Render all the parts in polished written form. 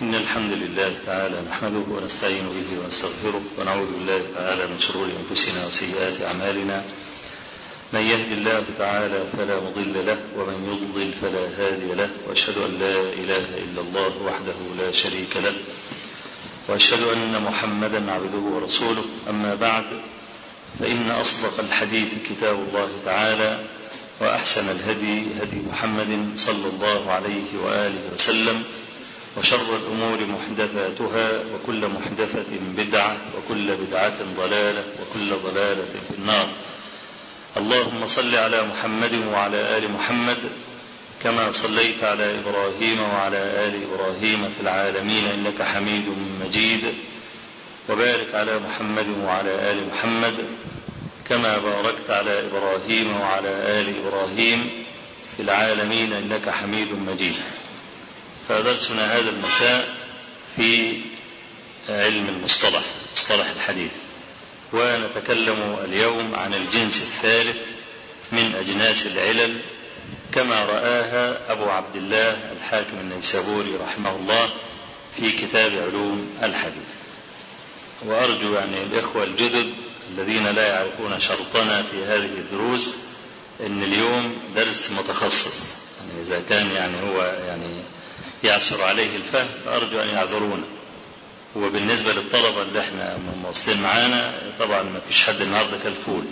إن الحمد لله تعالى نحمده ونستعين به ونستغفره ونعوذ بالله تعالى من شرور أنفسنا وسيئات أعمالنا. من يهد الله تعالى فلا مضل له ومن يضلل فلا هادي له، وأشهد أن لا إله إلا الله وحده لا شريك له، وأشهد أن محمدا عبده ورسوله. أما بعد، فإن أصدق الحديث كتاب الله تعالى، وأحسن الهدي هدي محمد صلى الله عليه وآله وسلم، وشر الأمور محدثاتها، وكل محدثة بدعة، وكل بدعة ضلالة، وكل ضلالة في النار. اللهم صل على محمد وعلى آل محمد كما صليت على إبراهيم وعلى آل إبراهيم في العالمين إنك حميد مجيد، وبارك على محمد وعلى آل محمد كما باركت على إبراهيم وعلى آل إبراهيم في العالمين إنك حميد مجيد. فدرسنا هذا المساء في علم المصطلح، مصطلح الحديث، ونتكلم اليوم عن الجنس الثالث من أجناس العلل كما رآها أبو عبد الله الحاكم النيسابوري رحمه الله في كتاب علوم الحديث. وأرجو الإخوة الجدد الذين لا يعرفون شرطنا في هذه الدروس أن اليوم درس متخصص، إذا كان هو يعسر عليه الفهم فأرجو أن يعذرونا. وبالنسبة للطلبة اللي احنا مواصلين معانا، طبعا ما فيش حد النهارده كل فول.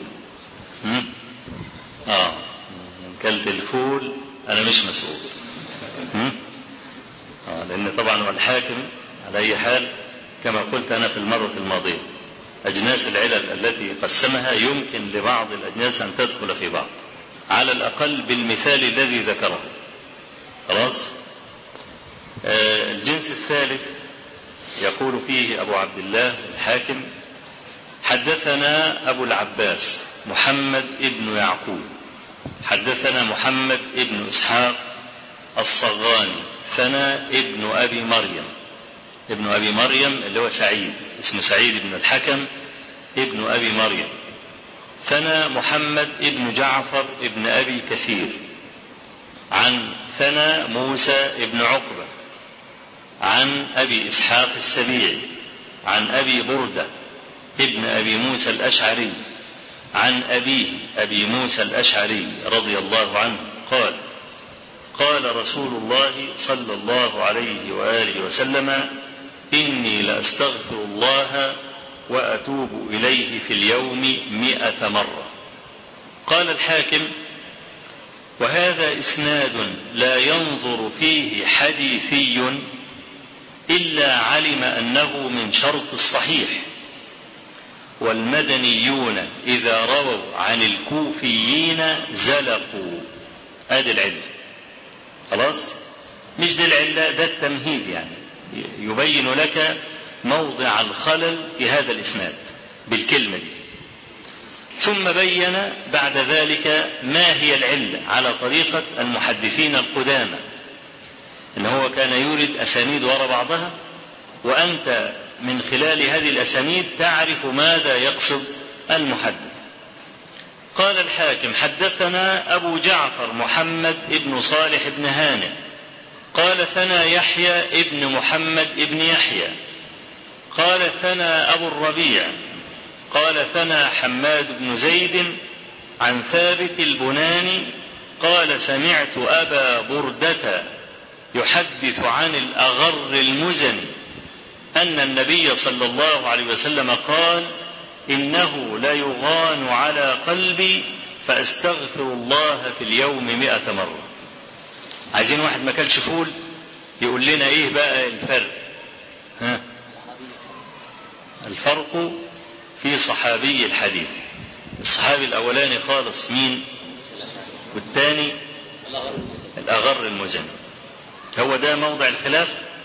كلت الفول أنا مش مسؤول. لأن طبعا الحاكم على أي حال كما قلت أنا في المرة الماضية، أجناس العلل التي قسمها يمكن لبعض الأجناس أن تدخل في بعض، على الأقل بالمثال الذي ذكره. خلاص. الجنس الثالث يقول فيه أبو عبد الله الحاكم: حدثنا أبو العباس محمد ابن يعقوب، حدثنا محمد ابن إسحاق الصغاني، ثنى ابن أبي مريم، ابن أبي مريم اللي هو سعيد، اسمه سعيد بن الحكم ابن أبي مريم، ثنى محمد ابن جعفر ابن أبي كثير، عن ثنى موسى ابن عقبة، عن أبي إسحاق السبيعي، عن أبي بردة ابن أبي موسى الأشعري، عن أبيه أبي موسى الأشعري رضي الله عنه قال: قال رسول الله صلى الله عليه وآله وسلم: إني لأستغفر الله وأتوب إليه في اليوم 100 مرة. قال الحاكم: وهذا إسناد لا ينظر فيه حديثي إلا علم أنه من شرط الصحيح، والمدنيون إذا رووا عن الكوفيين زلقوا. هذه العلة. خلاص، مش دي العلة، ده التمهيد، يبين لك موضع الخلل في هذا الإسناد بالكلمة دي. ثم بين بعد ذلك ما هي العلة على طريقة المحدثين القدامى، إن هو كان يورد أسانيد وراء بعضها، وأنت من خلال هذه الأسانيد تعرف ماذا يقصد المحدث. قال الحاكم: حدثنا أبو جعفر محمد ابن صالح بن هانئ قال ثنى يحيى ابن محمد ابن يحيى قال ثنى أبو الربيع قال ثنى حماد بن زيد عن ثابت البناني قال: سمعت أبا بردة يحدث عن الأغر المزني أن النبي صلى الله عليه وسلم قال: إنه ليغان على قلبي فأستغفر الله في اليوم 100 مرة. عايزين واحد ما كلش فول يقول لنا إيه بقى الفرق؟ الفرق في صحابي الحديث. الصحابي الأولاني خالص مين؟ والثاني الأغر المزني. هو ده موضع الخلاف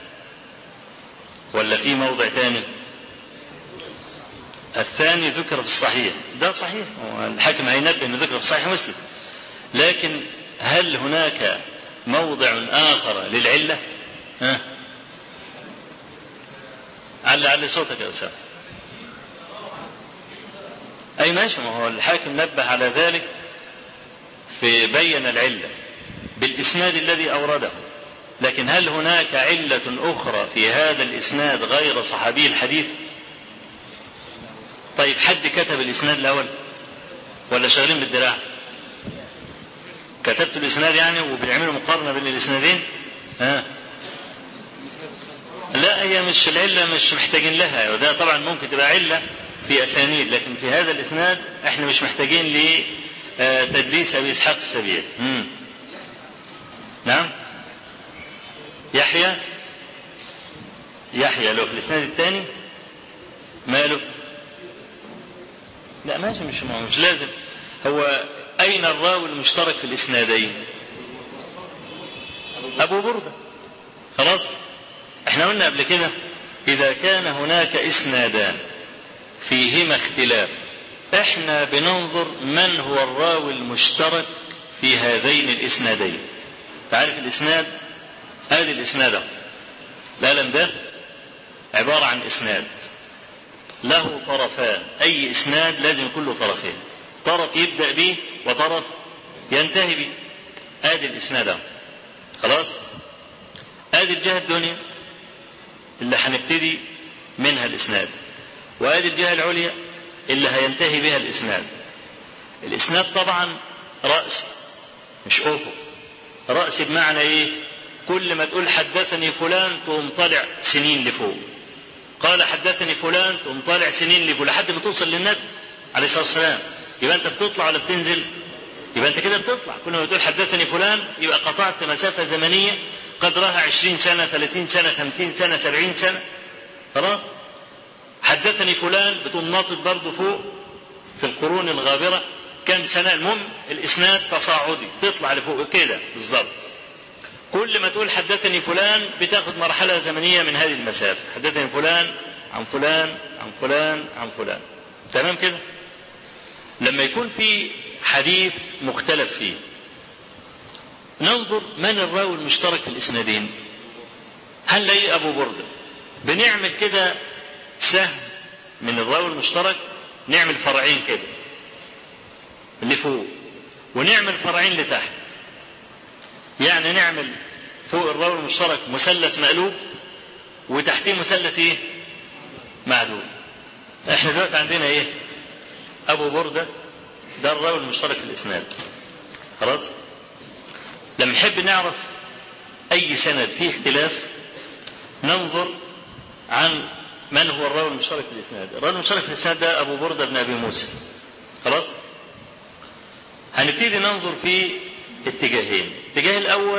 ولا في موضع ثاني؟ الثاني ذكر في الصحيح، ده صحيح، الحاكم هينبه انه ذكر في صحيح مسلم، لكن هل هناك موضع آخر للعلة؟ علي صوتك يا أسامة. أي ماشي، ما هو الحاكم نبه على ذلك في بين العلة بالإسناد الذي أورده، لكن هل هناك علة أخرى في هذا الإسناد غير صحابي الحديث؟ طيب حد كتب الإسناد الأول ولا شغالين بالدراع؟ كتبت الإسناد يعني وبنعملوا مقارنة بين الإسنادين؟ لا، هي مش العلة، مش محتاجين لها، وده طبعا ممكن تبقى علة في أسانيد، لكن في هذا الإسناد احنا مش محتاجين لتدليس أبي إسحاق السبيعي. نعم، يحيى له في الإسناد الثاني ماله؟ لا ماشي، مش لازم. هو أين الراوي المشترك في الإسنادين؟ أبو بردة. خلاص، احنا قلنا قبل كده إذا كان هناك إسنادان فيهما اختلاف احنا بننظر من هو الراوي المشترك في هذين الإسنادين. تعرف الإسناد؟ هذه الإسناد القلم ده عبارة عن إسناد له طرفان. أي إسناد لازم يكون له طرفين، طرف يبدأ به وطرف ينتهي به. هذه الإسناد خلاص، هذه الجهة الدنيا اللي هنبتدي منها الإسناد، وهذه الجهة العليا اللي هينتهي بها الإسناد. الإسناد طبعا رأس مش أفق. رأس بمعنى إيه؟ كل ما تقول حدثني فلان تقوم طالع سنين لفوق، قال حدثني فلان تقوم طالع سنين لفوق لحد ما توصل للنبي عليه الصلاة والسلام. يبقى أنت بتطلع ولا بتنزل؟ يبقى أنت كده بتطلع. كل ما تقول حدثني فلان يبقى قطعت مسافة زمنية قدرها 20 سنة 30 سنة 50 سنة 70 سنة. خلاص، حدثني فلان بتقوم ناطط برضه فوق في القرون الغابرة كم سنة. المهم الإسناد تصاعدي تطلع لفوق كده بالظبط. كل ما تقول حدثني فلان بتاخد مرحلة زمنية من هذه المسافة. حدثني فلان عن فلان عن فلان عن فلان. تمام كده؟ لما يكون في حديث مختلف فيه ننظر من الراوي المشترك في الإسنادين. هل لي أبو بردة؟ بنعمل كده سهم من الراوي المشترك، نعمل فرعين كده اللي فوق ونعمل فرعين لتحت. يعني نعمل فوق الراوي المشترك مثلث مقلوب وتحتيه مثلث ايه؟ معدول. احنا دلوقتي عندنا ايه؟ ابو بردة ده الراوي المشترك في الاسناد. خلاص، لما نحب نعرف اي سند فيه اختلاف ننظر عن من هو الراوي المشترك في الاسناد. الراوي المشترك في الاسناد ده ابو بردة بن ابي موسى. خلاص، هنبتدي ننظر في اتجاهين. الاتجاه الاول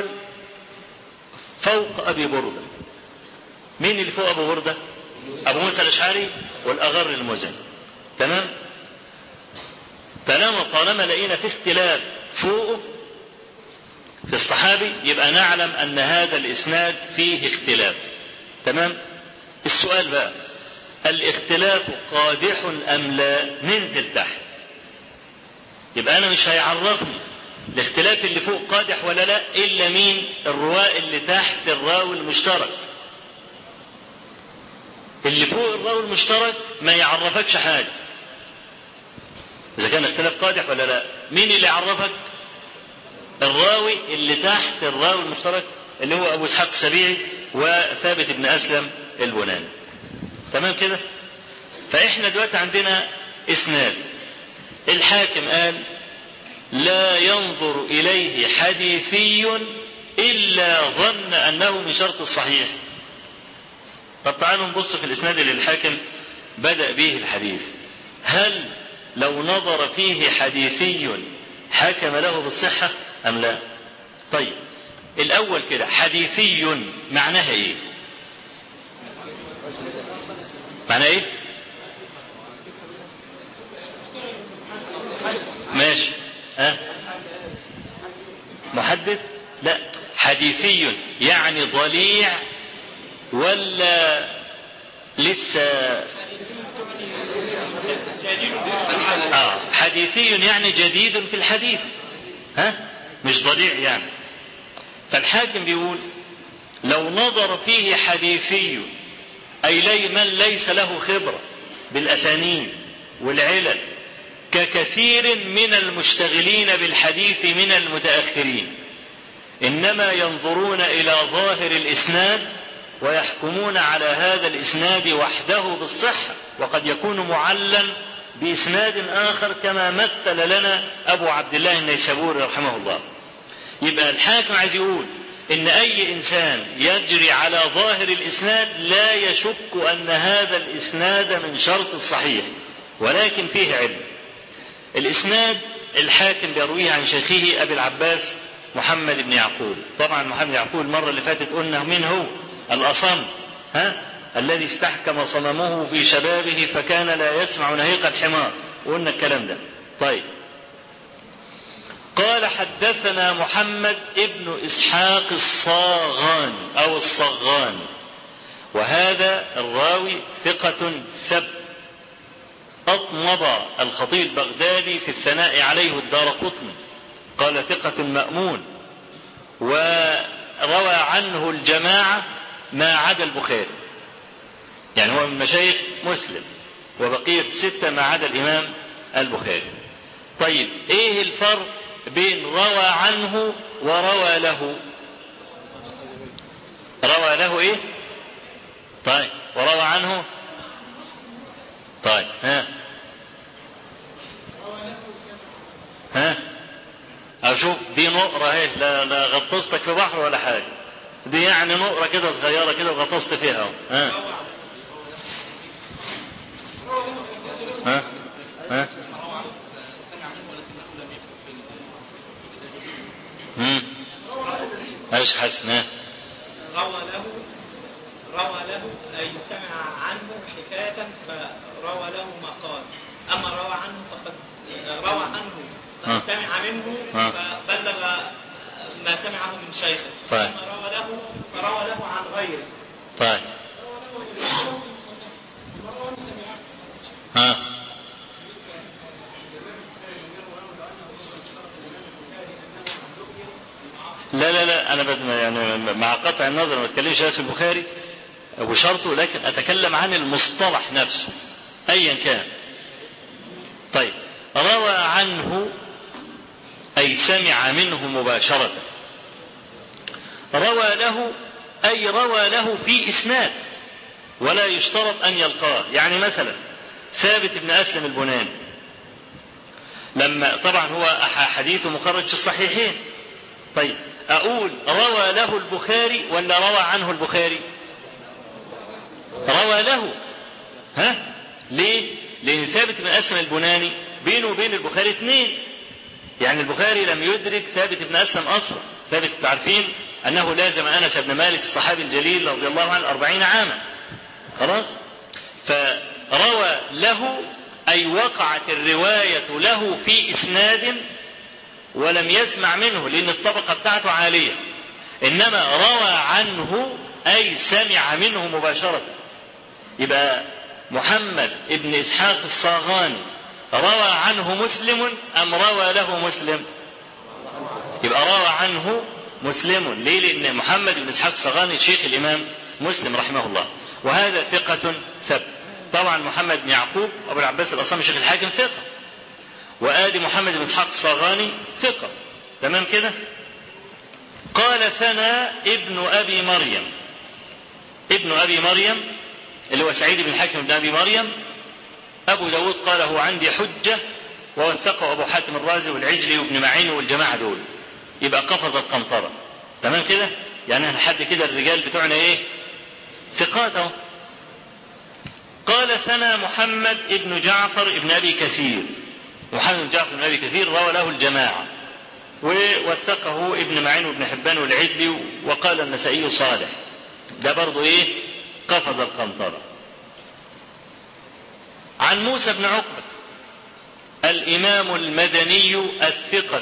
فوق ابي بردة. مين اللي فوق ابو بردة؟ ابو موسى الاشعري والاغر المزني. تمام؟ طالما لقينا في اختلاف فوقه في الصحابي يبقى نعلم ان هذا الاسناد فيه اختلاف. تمام؟ السؤال بقى الاختلاف قادح ام لا؟ ننزل تحت. يبقى انا مش هيعرفني الاختلاف اللي فوق قادح ولا لا الا مين؟ الرواة اللي تحت الراوي المشترك. اللي فوق الراوي المشترك ما يعرفكش حاجة اذا كان اختلاف قادح ولا لا. مين اللي يعرفك؟ الراوي اللي تحت الراوي المشترك اللي هو ابو اسحاق السبيعي وثابت بن اسلم البناني. تمام كده؟ فاحنا دلوقتي عندنا اسناد الحاكم قال لا ينظر اليه حديثي الا ظن انه من شرط الصحيح. طب تعالوا نبص في الاسناد اللي الحاكم بدأ به الحديث. هل لو نظر فيه حديثي حكم له بالصحة ام لا؟ طيب الاول كده حديثي معناها ايه؟ معناها ايه؟ ماشي. محدث؟ لا، حديثي يعني ضليع ولا لسه؟ حديثي يعني جديد في الحديث، مش ضليع يعني. فالحاكم بيقول لو نظر فيه حديثي أي لي من ليس له خبرة بالأسانيد والعلل ككثير من المشتغلين بالحديث من المتأخرين. إنما ينظرون إلى ظاهر الإسناد ويحكمون على هذا الإسناد وحده بالصحة، وقد يكون معلا بإسناد آخر كما مثل لنا أبو عبد الله النيسابوري رحمه الله. يبقى الحاكم عايز يقول إن أي إنسان يجري على ظاهر الإسناد لا يشك أن هذا الإسناد من شرط الصحيح، ولكن فيه علم. الإسناد الحاكم بيرويه عن شيخه أبي العباس محمد بن يعقوب. طبعا محمد بن يعقوب المرة اللي فاتت قلنا من هو؟ الأصم، الذي استحكم صممه في شبابه فكان لا يسمع نهيق الحمار، وقلنا الكلام ده. طيب، قال حدثنا محمد ابن إسحاق الصاغاني أو الصغاني، وهذا الراوي ثقة ثبت، أطنب الخطيب البغدادي في الثناء عليه الدارقطني، قال ثقة مأمون، وروى عنه الجماعة ما عدا البخاري، يعني هو من مشايخ مسلم، وبقية الستة ما عدا الإمام البخاري. طيب، إيه الفرق بين روى عنه وروى له؟ روى له إيه؟ طيب، وروى عنه؟ طيب، أشوف دي نقرة اهي، لا غطستك في بحر ولا حاجة، دي يعني نقرة كده صغيرة كده وغطست فيها اهو. ايش حسن؟ روى له أي سمع عنه حكاية فروى له ما قال، أما روى عنه فقد روى عنه سمع منه فبلغ ما سمعه من شيخه. طيب. أما فروى له عن غيره. طيب. لا أنا يعني مع قطع النظر ما أتكلمش في البخاري وشرطه، لكن أتكلم عن المصطلح نفسه أيا كان. طيب، روى عنه أي سمع منه مباشرة، روى له أي روى له في إسناد ولا يشترط أن يلقاه. يعني مثلا ثابت بن أسلم البناني، لما طبعا هو حديثه مخرج في الصحيحين. طيب، أقول روى له البخاري ولا روى عنه البخاري؟ روى له. ليه؟ لأن ثابت بن أسلم البناني بينه وبين البخاري 2، يعني البخاري لم يدرك ثابت بن أسلم أصلا. ثابت تعرفين أنه لازم أنس بن مالك الصحابي الجليل رضي الله عنه 40 عاما، خلاص. فروى له أي وقعت الرواية له في إسناد ولم يسمع منه لأن الطبقة بتاعته عالية، إنما روى عنه أي سمع منه مباشرة. يبقى محمد ابن إسحاق الصاغاني روى عنه مسلم أم روى له مسلم؟ يبقى روى عنه مسلم. ليه؟ لأن محمد بن إسحاق الصاغاني شيخ الإمام مسلم رحمه الله، وهذا ثقة ثبت. طبعا محمد بن يعقوب أبو العباس الأصمعي شيخ الحاكم ثقة، وآدي محمد بن إسحاق الصاغاني ثقة، تمام كده. قال ثنا ابن أبي مريم، ابن أبي مريم اللي هو سعيد بن الحاكم بن أبي مريم، أبو داود قال هو عندي حجة، ووثقه أبو حاتم الرازي والعجلي وابن معين والجماعة دول. يبقى قفز القنطرة، تمام كده. يعني لحد كده الرجال بتوعنا ايه؟ ثقات اهو. قال ثنا محمد ابن جعفر ابن أبي كثير، محمد بن جعفر بن أبي كثير روى له الجماعة، ووثقه ابن معين وابن حبان والعجلي، وقال النسائي صالح. ده برضو ايه؟ قفز القنطرة. عن موسى بن عقبة الإمام المدني الثقة،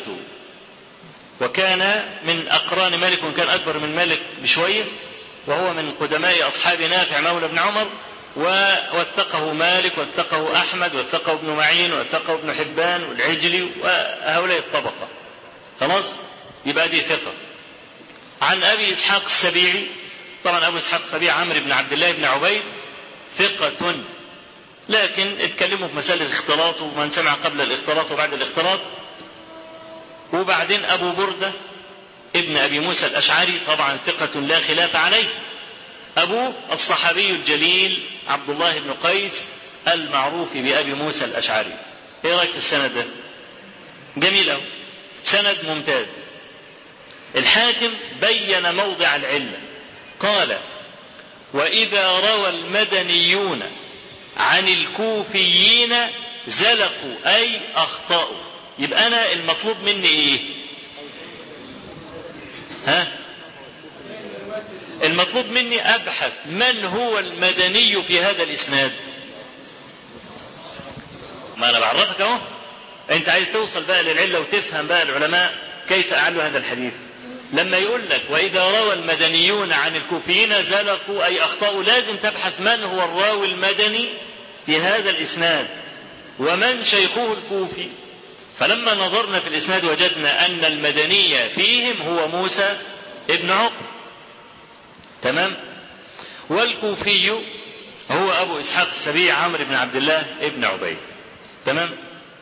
وكان من أقران مالك، وكان أكبر من مالك بشوية، وهو من قدماء أصحاب نافع مولى بن عمر، ووثقه مالك، وثقه أحمد، وثقه ابن معين، وثقه ابن حبان والعجلي، وهؤلاء الطبقة، خلاص. يبقى دي ثقة. عن أبي إسحاق السبيعي، طبعا أبو إسحاق السبيعي عمرو بن عبد الله بن عبيد ثقة، لكن اتكلموا في مسألة الاختلاط ومن سمع قبل الاختلاط وبعد الاختلاط. وبعدين أبو بردة ابن أبي موسى الأشعري طبعا ثقة لا خلاف عليه. أبوه الصحابي الجليل عبد الله بن قيس المعروف بأبي موسى الأشعري. إيه رأيك في السند ده؟ جميل أوي، سند ممتاز. الحاكم بين موضع العلة، قال: وإذا روى المدنيون عن الكوفيين زلقوا أي أخطأوا. يبقى أنا المطلوب مني إيه؟ المطلوب مني أبحث من هو المدني في هذا الإسناد. ما أنا بعرفك أهو، أنت عايز توصل بقى للعلة وتفهم بقى العلماء كيف أعلوا هذا الحديث. لما يقول لك وإذا روى المدنيون عن الكوفيين زلقوا أي أخطأوا، لازم تبحث من هو الراوي المدني في هذا الإسناد ومن شيخه الكوفي. فلما نظرنا في الإسناد وجدنا أن المدني فيهم هو موسى ابن عقبة، تمام، والكوفي هو أبو إسحاق السبيع عمرو بن عبد الله ابن عبيد، تمام.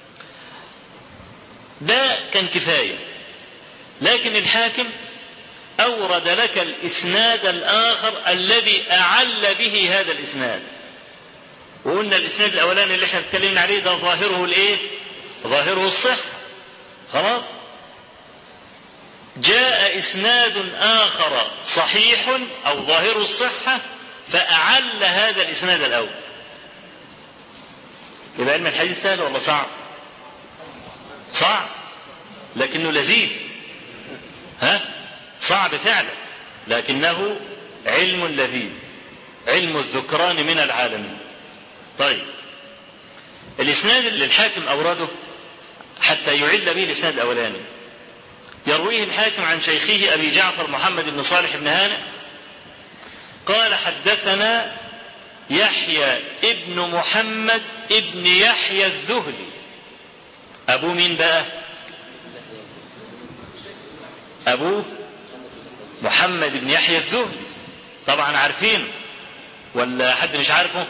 ده كان كفاية. لكن الحاكم أورد لك الإسناد الآخر الذي أعل به هذا الإسناد. وقلنا الإسناد الأولاني اللي احنا اتكلمنا عليه ده ظاهره الإيه؟ ظاهره الصحة. خلاص، جاء إسناد آخر صحيح أو ظاهره الصحة فأعل هذا الإسناد الأول. يبقى علم الحديث سهل ولا صعب؟ صعب لكنه لذيذ. صعب فعلا لكنه علم لذيذ، علم الذكران من العالمين. طيب، الإسناد اللي الحاكم أورده حتى يعل به الإسناد الأولاني يرويه الحاكم عن شيخه أبي جعفر محمد بن صالح بن هانئ قال: حدثنا يحيى ابن محمد ابن يحيى الذهلي. أبوه مين بقى؟ أبوه محمد بن يحيى الذهلي، طبعا عارفينه ولا حد مش عارفه؟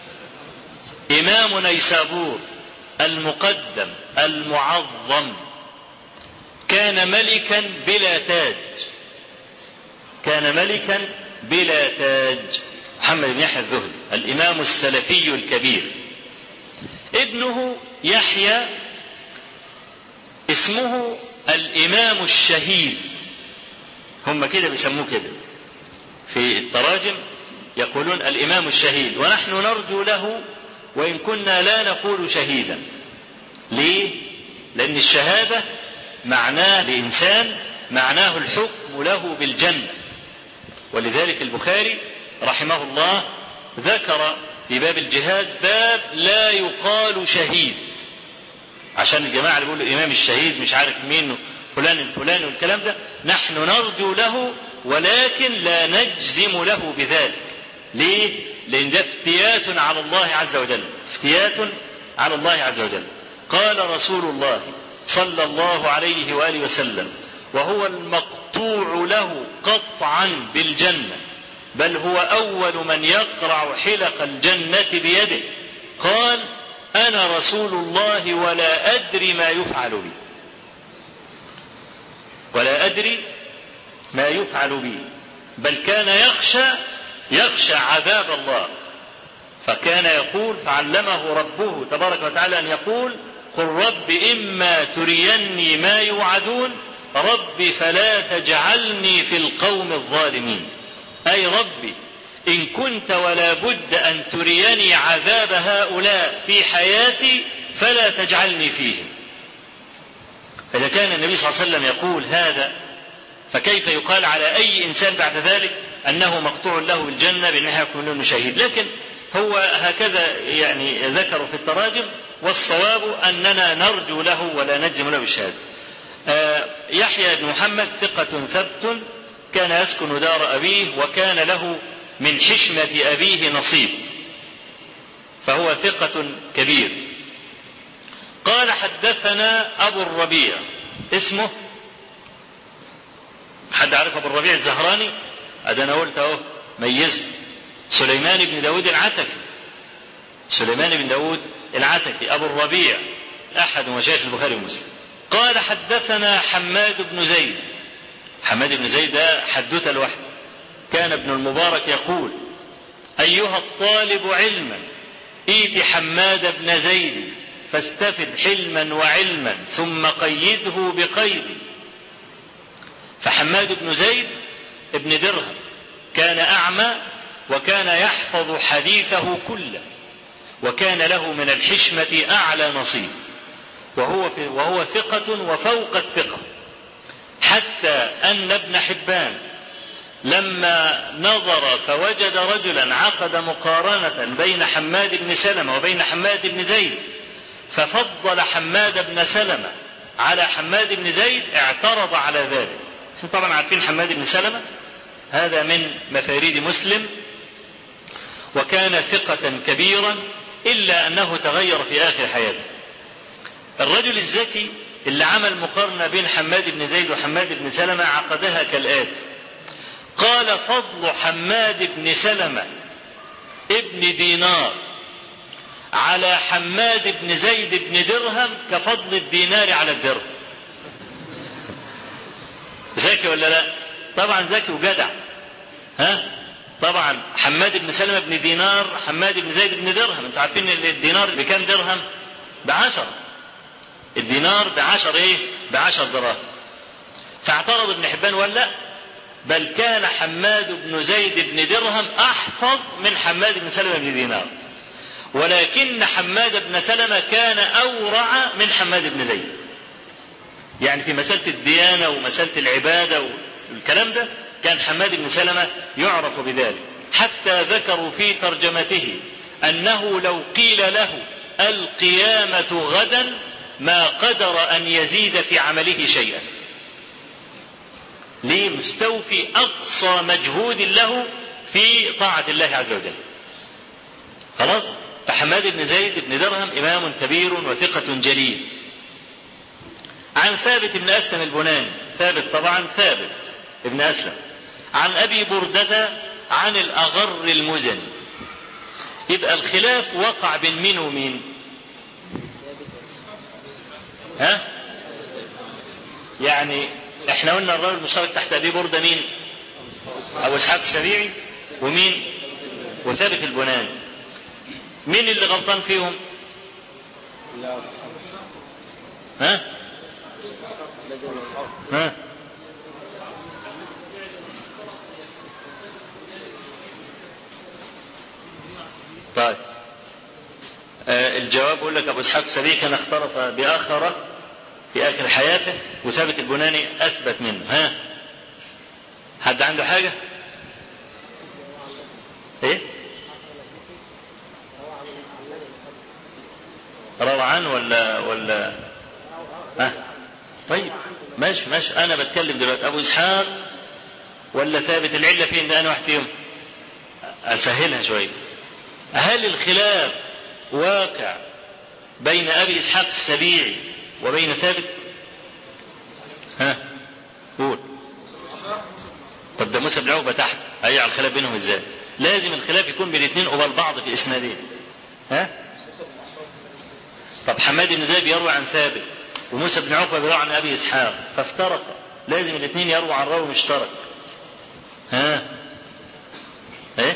إمام نيسابور المقدم المعظم، كان ملكا بلا تاج، كان ملكا بلا تاج. محمد بن يحيى الذهلي الإمام السلفي الكبير. ابنه يحيى اسمه الإمام الشهيد، هم كده بيسموه كده في التراجم، يقولون الإمام الشهيد، ونحن نرجو له وإن كنا لا نقول شهيدا. ليه؟ لأن الشهادة معناه لإنسان معناه الحكم له بالجنة. ولذلك البخاري رحمه الله ذكر في باب الجهاد باب لا يقال شهيد، عشان الجماعة اللي بيقولوا الإمام الشهيد مش عارف مين فلان الفلاني والكلام ده، نحن نرجو له ولكن لا نجزم له بذلك. ليه؟ لأن ده افتيات على الله عز وجل، افتيات على الله عز وجل. قال رسول الله صلى الله عليه وآله وسلم وهو المقطوع له قطعا بالجنة، بل هو أول من يقرع حلق الجنة بيده، قال: أنا رسول الله ولا أدري ما يفعل بي، ولا أدري ما يفعل بي، بل كان يخشى عذاب الله، فكان يقول فعلمه ربه تبارك وتعالى أن يقول: قل رب إما تريني ما يوعدون رب فلا تجعلني في القوم الظالمين. أي ربي إن كنت ولا بد أن تريني عذاب هؤلاء في حياتي فلا تجعلني فيهم. فإذا كان النبي صلى الله عليه وسلم يقول هذا فكيف يقال على أي إنسان بعد ذلك أنه مقطوع له بالجنة بأنه يكون له شهيد؟ لكن هو هكذا يعني ذكروا في التراجم، والصواب أننا نرجو له ولا نجزم له بالشهادة. يحيى بن محمد ثقة ثبت، كان يسكن دار أبيه وكان له من حشمة أبيه نصيب، فهو ثقة كبير. قال: حدثنا أبو الربيع، اسمه حد عارف أبو الربيع الزهراني؟ أنا قلت أهو ميزه، سليمان بن داود العتكي، سليمان بن داود العتكي أبو الربيع أحد مشايخ البخاري ومسلم. قال: حدثنا حماد بن زيد حماد بن زيد ده حدوته لوحده. كان ابن المبارك يقول: أيها الطالب علما ائت حماد بن زيد فاستفد حلما وعلما ثم قيده بقيد. فحماد بن زيد ابن درهم كان أعمى وكان يحفظ حديثه كله، وكان له من الحشمة أعلى نصيب، وهو ثقة وفوق الثقة، حتى أن ابن حبان لما نظر فوجد رجلا عقد مقارنة بين حماد بن سلمة وبين حماد بن زيد ففضل حماد بن سلمة على حماد بن زيد اعترض على ذلك. طبعا عارفين حماد بن سلمة هذا من مفاريد مسلم، وكان ثقة كبيرا، إلا أنه تغير في آخر حياته. الرجل الذكي اللي عمل مقارنة بين حماد بن زيد وحماد بن سلمة عقدها كالآتي: قال: فضل حماد بن سلمة ابن دينار على حماد بن زيد بن درهم كفضل الدينار على الدرهم. ذكي ولا لا؟ طبعا ذكي وجدع. طبعا حماد بن سلمة بن دينار، حماد بن زيد بن درهم. انتوا عارفين الدينار بكام درهم؟ ب10. الدينار ب10 دراهم. فاعترض ابن حبان ولا بل كان حماد بن زيد بن درهم أحفظ من حماد بن سلمة بن دينار، ولكن حماد بن سلمة كان أورع من حماد بن زيد. يعني في مسألة الديانة ومسألة العبادة والكلام ده كان حماد بن سلمة يعرف بذلك، حتى ذكروا في ترجمته أنه لو قيل له القيامة غدا ما قدر أن يزيد في عمله شيئا. ليه؟ مستوفي أقصى مجهود له في طاعة الله عز وجل. خلاص؟ فحماد بن زيد بن درهم إمام كبير وثقة جليل. عن ثابت بن أسلم البناني، ثابت طبعا ثابت ابن أسلم، عن أبي بردة عن الأغر المزني. يبقى الخلاف وقع بين مين ومين؟ يعني احنا قلنا الراوي المشترك تحت أبي بردة مين؟ أبو إسحاق السبيعي ومين؟ وثابت البناني. مين اللي غلطان فيهم؟ طيب الجواب يقول لك أبو إسحاق السبيعي كان اختلط بآخر في آخر حياته، وثابت البناني أثبت منه. حد عنده حاجة؟ إيه؟ روعان ولا طيب ماشي أنا بتكلم دلوقتي أبو إسحاق ولا ثابت؟ العلة فين؟ ده أنا واحد فيهم. أسهلها شوية. هل الخلاف واقع بين أبي إسحاق السبيعي وبين ثابت؟ قول. طب ده موسى بن عقبة تحت، هيقع الخلاف بينهم ازاي؟ لازم الخلاف يكون بين الاثنين قبال بعض في اسنادين. طب حماد بن زيد يروي عن ثابت وموسى بن عقبة بيروي عن أبي إسحاق فافترق، لازم الاثنين يرووا عن راوي مشترك. ايه؟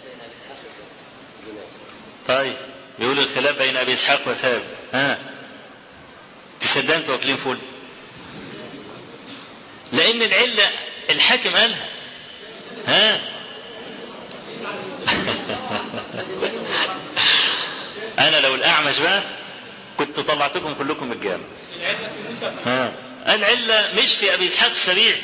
طيب بيقول الخلاف بين أبي إسحاق وثابت. تصدق انتوا واكلين فول؟ لأن العلة الحاكم قالها. أنا لو الأعمش بقى كنت طلعتكم كلكم الجامع. العلة مش في أبي إسحاق السبيعي.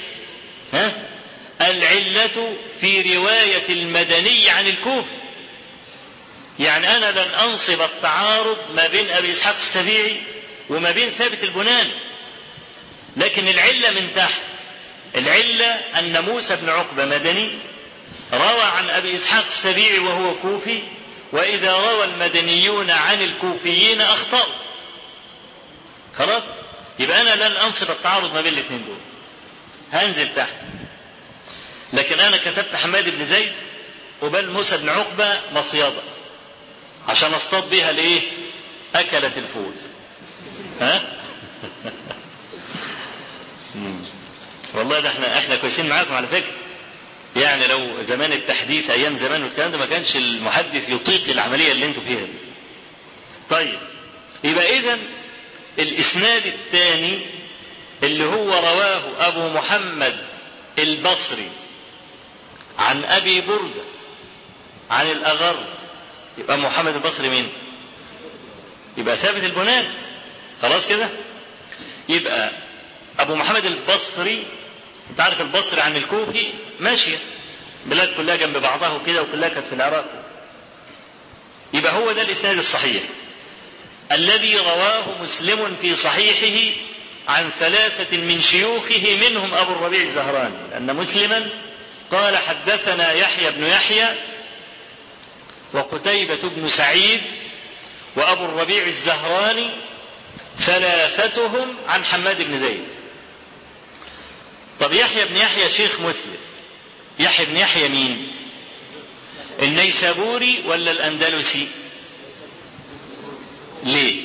العلة في رواية المدني عن الكوفي. يعني أنا لن أنصب التعارض ما بين أبي إسحاق السبيعي وما بين ثابت البناني، لكن العلة من تحت. العلة أن موسى بن عقبة مدني روى عن أبي إسحاق السبيعي وهو كوفي، وإذا روى المدنيون عن الكوفيين أخطأوا. خلاص؟ يبقى أنا لن أنصب التعارض ما بين الاثنين دول، هنزل تحت. لكن أنا كتبت حماد بن زيد وبل موسى بن عقبة مصيدة عشان اصطاد بيها لإيه؟ أكلت الفول. والله ده احنا كويسين معاكم على فكرة. يعني لو زمان التحديث ايام زمان والكلام ده ما كانش المحدث يطيق العملية اللي انتوا فيها دي. طيب يبقى اذا الاسناد الثاني اللي هو رواه ابو محمد البصري عن ابي بردة عن الاغر، يبقى محمد البصري مين؟ يبقى ثابت البناني. خلاص كده. يبقى ابو محمد البصري، انت عارف البصري عن الكوفي ماشيه، بلاد كلها جنب بعضها وكده وكلها كانت في العراق. يبقى هو ده الاسناد الصحيح الذي رواه مسلم في صحيحه عن 3 من شيوخه منهم ابو الربيع الزهراني، لان مسلما قال حدثنا يحيى بن يحيى وقتيبة بن سعيد وابو الربيع الزهراني 3 عن حماد بن زيد. طب يحيى بن يحيى شيخ مسلم، يحيى بن يحيى مين؟ النيسابوري ولا الأندلسي؟ ليه؟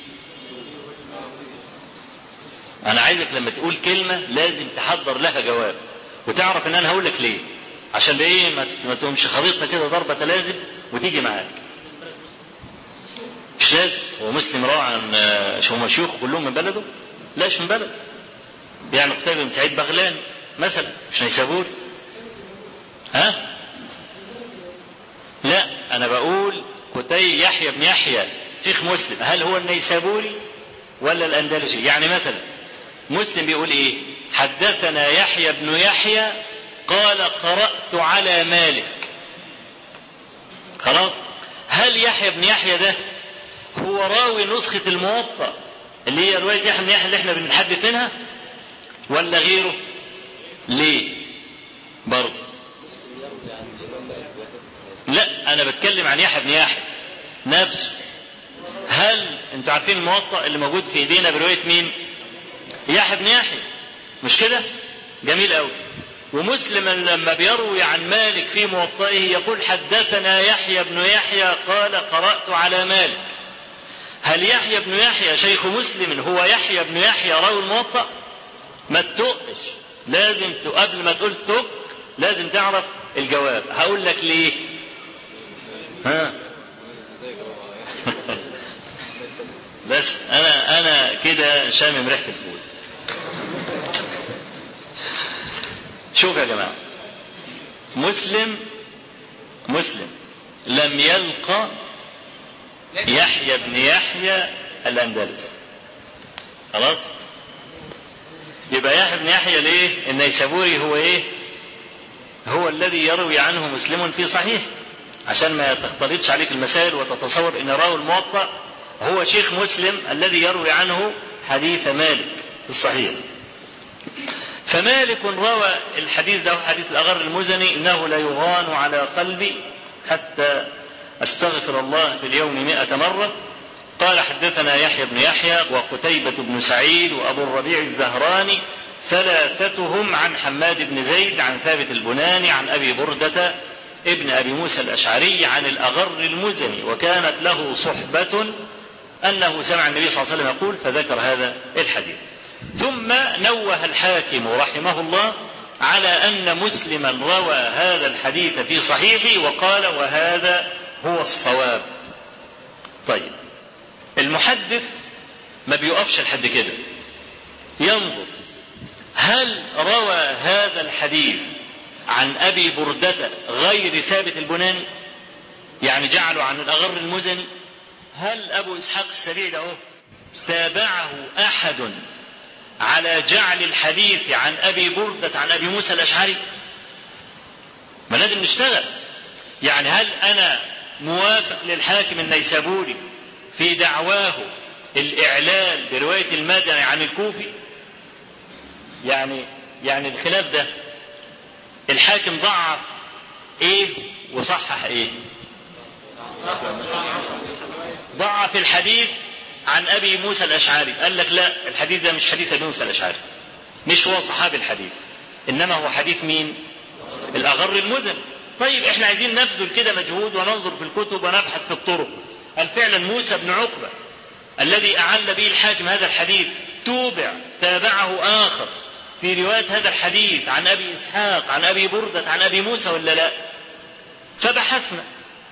أنا عايزك لما تقول كلمة لازم تحضر لها جواب وتعرف إن أنا هقول لك ليه، عشان إيه ما تقومش خريطة كده ضربة لازم وتيجي معاك. مش لازم. هو مسلم روى عن هم شيوخ كلهم من بلده؟ لا مش من بلده. يعني قتيبة بن سعيد بغلان مثلا، مش نيسابوري. ها؟ لا أنا بقول يحيى بن يحيى شيخ مسلم هل هو النيسابوري ولا الأندلسي؟ يعني مثلا مسلم بيقول إيه؟ حدثنا يحيى بن يحيى قال قرأت على مالك. خلاص؟ هل يحيى بن يحيى ده هو راوي نسخة الموطأ اللي هي رواية يحيى بن يحيى اللي احنا بنتحدث منها ولا غيره؟ ليه؟ برضه لا أنا بتكلم عن يحيى بن يحيى نفسه. هل انتوا عارفين الموطأ اللي موجود في ايدينا برواية مين؟ يحيى بن يحيى، مش كده؟ جميل قوي. ومسلم لما بيروي عن مالك في موطئه يقول حدثنا يحيى بن يحيى قال قرأت على مالك. هل يحيى بن يحيى شيخ مسلم هو يحيى بن يحيى راوي الموطأ؟ ما تتقش، لازم قبل ما تقول تك لازم تعرف الجواب. هقول لك ليه. ها بس انا كده شامم ريحة الفول. شوف يا جماعة، مسلم لم يلقى يحيى بن يحيى الأندلسي. خلاص؟ يبقى يحيى بن يحيى ليه؟ النيسابوري هو ايه؟ هو الذي يروي عنه مسلم في صحيح، عشان ما تختلطش عليك المسائل وتتصور ان راوي الموطأ هو شيخ مسلم الذي يروي عنه حديث مالك في الصحيح. فمالك روى الحديث ده حديث الأغر المزني إنه لا يغان على قلبي حتى أستغفر الله في اليوم 100 مرة. قال حدثنا يحيى بن يحيى وقتيبة بن سعيد وأبو الربيع الزهراني 3 عن حماد بن زيد عن ثابت البناني عن أبي بردة ابن أبي موسى الأشعري عن الأغر المزني، وكانت له صحبة أنه سمع النبي صلى الله عليه وسلم يقول فذكر هذا الحديث. ثم نوه الحاكم رحمه الله على أن مسلما روى هذا الحديث في صحيحه وقال وهذا هو الصواب. طيب المحدث ما بيقفش لحد كده، ينظر هل روى هذا الحديث عن أبي بردة غير ثابت البناني، يعني جعله عن الأغر المزني. هل أبو إسحاق السبيعي ده تابعه أحد على جعل الحديث عن أبي بردة عن أبي موسى الأشعري؟ ما لازم نشتغل. يعني هل أنا موافق للحاكم النيسابوري في دعواه الإعلال برواية المدني عن الكوفي؟ يعني الخلاف ده الحاكم ضعف ايه وصحح ايه؟ ضعف الحديث عن ابي موسى الاشعري، قال لك لا الحديث ده مش حديث ابي موسى الاشعري، مش هو صحابي الحديث، انما هو حديث مين؟ الاغر المزني. طيب احنا عايزين نبذل كده مجهود وننظر في الكتب ونبحث في الطرق. هل فعلا موسى بن عقبة الذي اعل به الحاكم هذا الحديث تابعه اخر في رواية هذا الحديث عن أبي إسحاق عن أبي بردة عن أبي موسى ولا لا؟ فبحثنا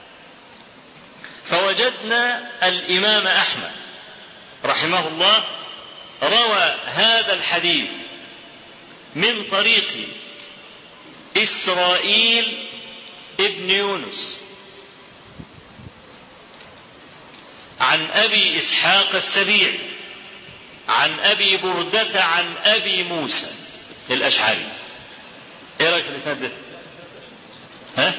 فوجدنا الإمام أحمد رحمه الله روى هذا الحديث من طريق إسرائيل ابن يونس عن أبي إسحاق السبيعي عن أبي بردة عن أبي موسى الأشعري. إيه رأيك في الإسناد ده؟ ها؟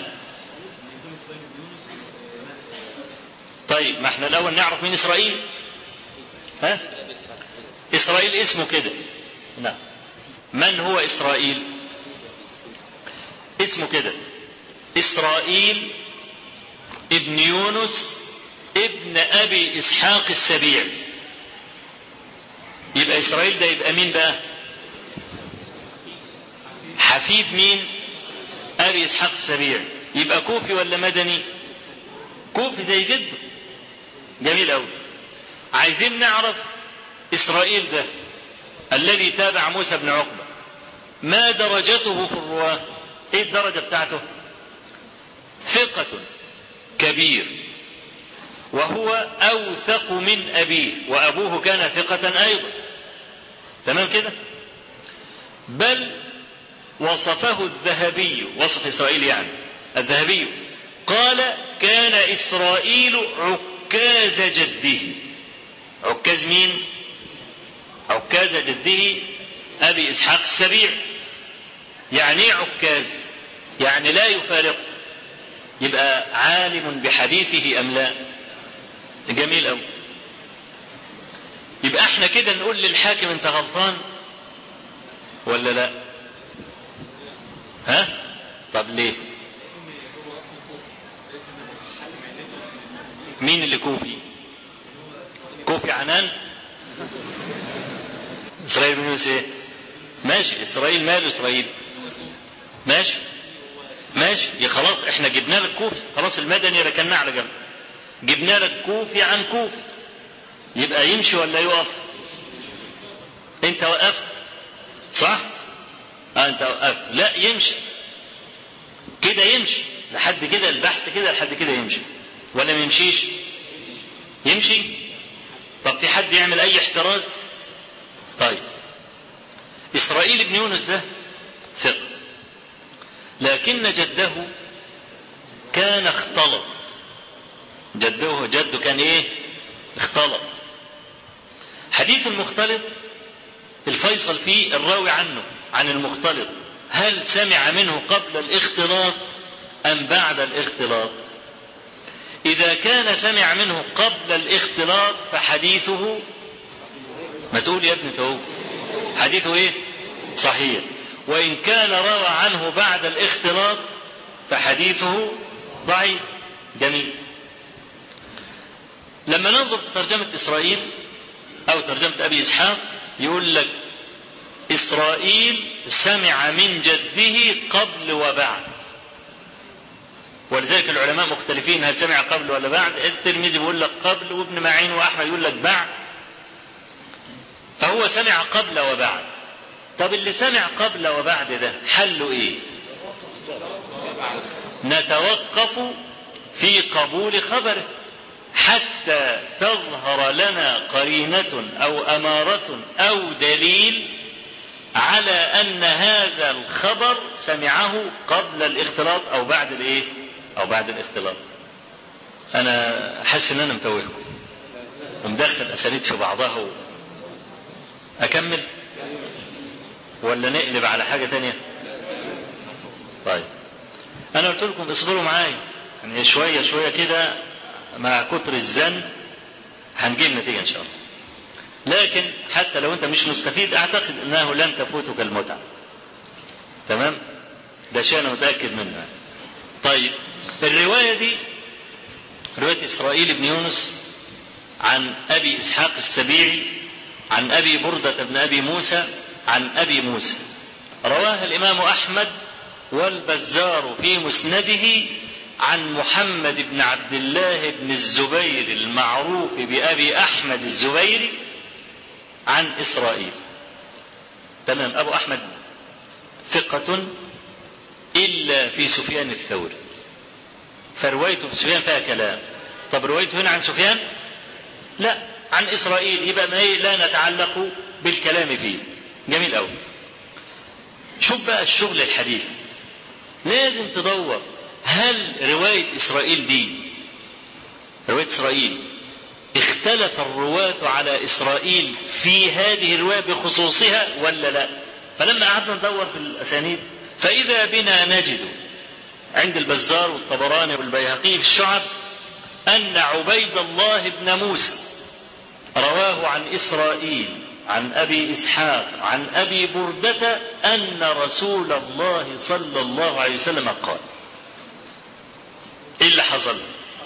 طيب ما احنا الأول نعرف مين إسرائيل؟ ها؟ إسرائيل اسمه كده. نعم. من هو إسرائيل؟ اسمه كده إسرائيل ابن يونس ابن أبي إسحاق السبيعي. يبقى إسرائيل ده يبقى مين بقى؟ حفيد مين؟ أبي إسحاق السبيعي. يبقى كوفي ولا مدني؟ كوفي زي جده. جميل أوي. عايزين نعرف إسرائيل ده الذي تابع موسى بن عقبة ما درجته في الرواة؟ ايه الدرجة بتاعته؟ ثقة كبير وهو أوثق من أبيه وأبوه كان ثقة أيضا. تمام كده؟ بل وصفه الذهبي، وصف إسرائيل يعني الذهبي قال كان إسرائيل عكاز جده. عكاز مين؟ عكاز جده أبي إسحاق السبيعي. يعني ايه عكاز؟ يعني لا يفارق. يبقى عالم بحديثه أم لا؟ جميل أوي. يبقى احنا كده نقول للحاكم انت غلطان ولا لا؟ ها؟ طب ليه؟ مين اللي كوفي؟ كوفي عنان؟ إسرائيل بن يونس ايه؟ ماشي. إسرائيل ماله إسرائيل؟ ماشي ماشي. خلاص احنا جبنا لك كوفي، خلاص المدني ركناه على جنب، جبنا لك كوفي عن كوفي. يبقى يمشي ولا يقف؟ انت وقفت صح؟ انت وقفت. لا يمشي كده، يمشي لحد كده البحث كده لحد كده يمشي ولا ما يمشيش؟ يمشي. طب في حد يعمل اي احتراز؟ طيب إسرائيل بن يونس ده ثقة، لكن جده كان اختلط. جده كان ايه؟ اختلط. حديث المختلط الفيصل فيه الراوي عنه عن المختلط هل سمع منه قبل الاختلاط أم بعد الاختلاط؟ إذا كان سمع منه قبل الاختلاط فحديثه، ما تقول يا ابني فهو حديثه ايه؟ صحيح. وإن كان روى عنه بعد الاختلاط فحديثه ضعيف. جميل. لما ننظر في ترجمة إسرائيل أو ترجمة أبي إسحاق يقول لك إسرائيل سمع من جده قبل وبعد، ولذلك العلماء مختلفين هل سمع قبل ولا بعد. الترمذي بيقول لك قبل، وابن معين وأحمد يقول لك بعد، فهو سمع قبل وبعد. طب اللي سمع قبل وبعد ده حله ايه؟ نتوقف في قبول خبره حتى تظهر لنا قرينة أو أمارة أو دليل على أن هذا الخبر سمعه قبل الاختلاط أو بعد الايه؟ أو بعد الاختلاط. أنا حاسس إن أنا متوهكم ومدخل أسانيد في بعضها. أكمل ولا نقلب على حاجة تانية؟ طيب أنا قلت لكم اصبروا معايا يعني شوية شوية كده، مع كتر الزن هنجيب نتيجة إن شاء الله. لكن حتى لو أنت مش مستفيد أعتقد أنه لن تفوتك المتعة. تمام؟ ده شيء أنا متأكد منه. طيب الرواية دي رواية إسرائيل بن يونس عن أبي إسحاق السبيعي عن أبي بردة بن أبي موسى عن أبي موسى، رواها الإمام أحمد والبزار في مسنده عن محمد بن عبد الله بن الزبير المعروف بأبي أحمد الزبيري عن إسرائيل. تمام. أبو أحمد ثقة إلا في سفيان الثوري، فروايته في سفيان فيها كلام. طب روايته هنا عن سفيان؟ لا، عن إسرائيل، يبقى ما لا نتعلق بالكلام فيه. جميل أوي. شوف بقى الشغل الحديث، لازم تدور هل رواية إسرائيل دي، رواية إسرائيل اختلف الرواة على إسرائيل في هذه الرواية بخصوصها ولا لا؟ فلما قعدنا ندور في الأسانيد فإذا بنا نجد عند البزار والطبراني والبيهقي في الشعب أن عبيد الله بن موسى رواه عن إسرائيل عن أبي إسحاق عن أبي بردة أن رسول الله صلى الله عليه وسلم قال. إيه اللي حصل؟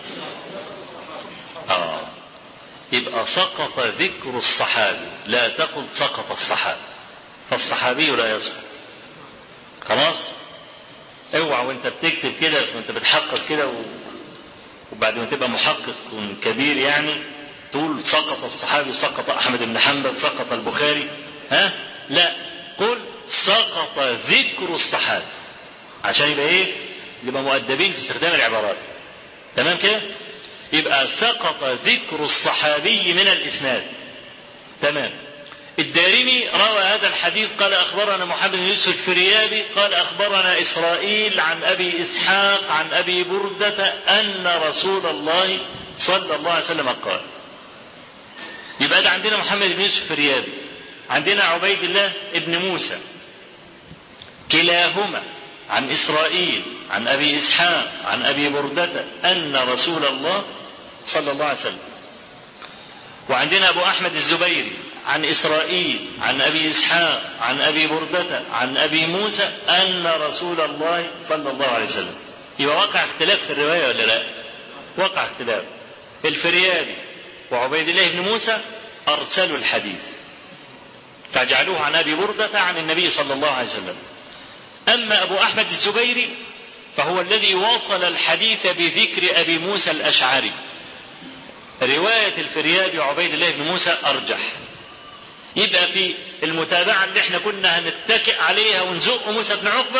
يبقى سقط ذكر الصحابي، لا تقل سقط الصحابي، فالصحابي لا يسقط. خلاص؟ اوعى وانت بتكتب كده وانت بتحقق كده وبعد ما تبقى محقق كبير يعني تقول سقط الصحابي، سقط أحمد بن حنبل، سقط البخاري. لا، قل سقط ذكر الصحابي، عشان يبقى ايه؟ يبقى مؤدبين في استخدام العبارات. تمام كده؟ يبقى سقط ذكر الصحابي من الإسناد. تمام. الدارمي روى هذا الحديث قال أخبرنا محمد بن يوسف الفريابي قال أخبرنا إسرائيل عن أبي إسحاق عن أبي بردة أن رسول الله صلى الله عليه وسلم قال. يبقى ده عندنا محمد بن يوسف الفريابي، عندنا عبيد الله بن موسى، كلاهما عن إسرائيل عن أبي إسحاق عن أبي بردة أن رسول الله صلى الله عليه وسلم. وعندنا أبو أحمد الزبيري عن إسرائيل عن أبي إسحاق عن أبي بردة عن أبي موسى أن رسول الله صلى الله عليه وسلم. يبقى وقع اختلاف في الرواية ولا لا؟ وقع اختلاف. الفريابي وعبيد الله بن موسى أرسلوا الحديث فجعلوه عن أبي بردة عن النبي صلى الله عليه وسلم. أما أبو أحمد الزبيري فهو الذي وصل الحديث بذكر أبي موسى الأشعري. رواية الفريابي وعبيد الله بن موسى أرجح. يبقى في المتابعة اللي احنا كنا هنتكئ عليها ونزق موسى بن عقبة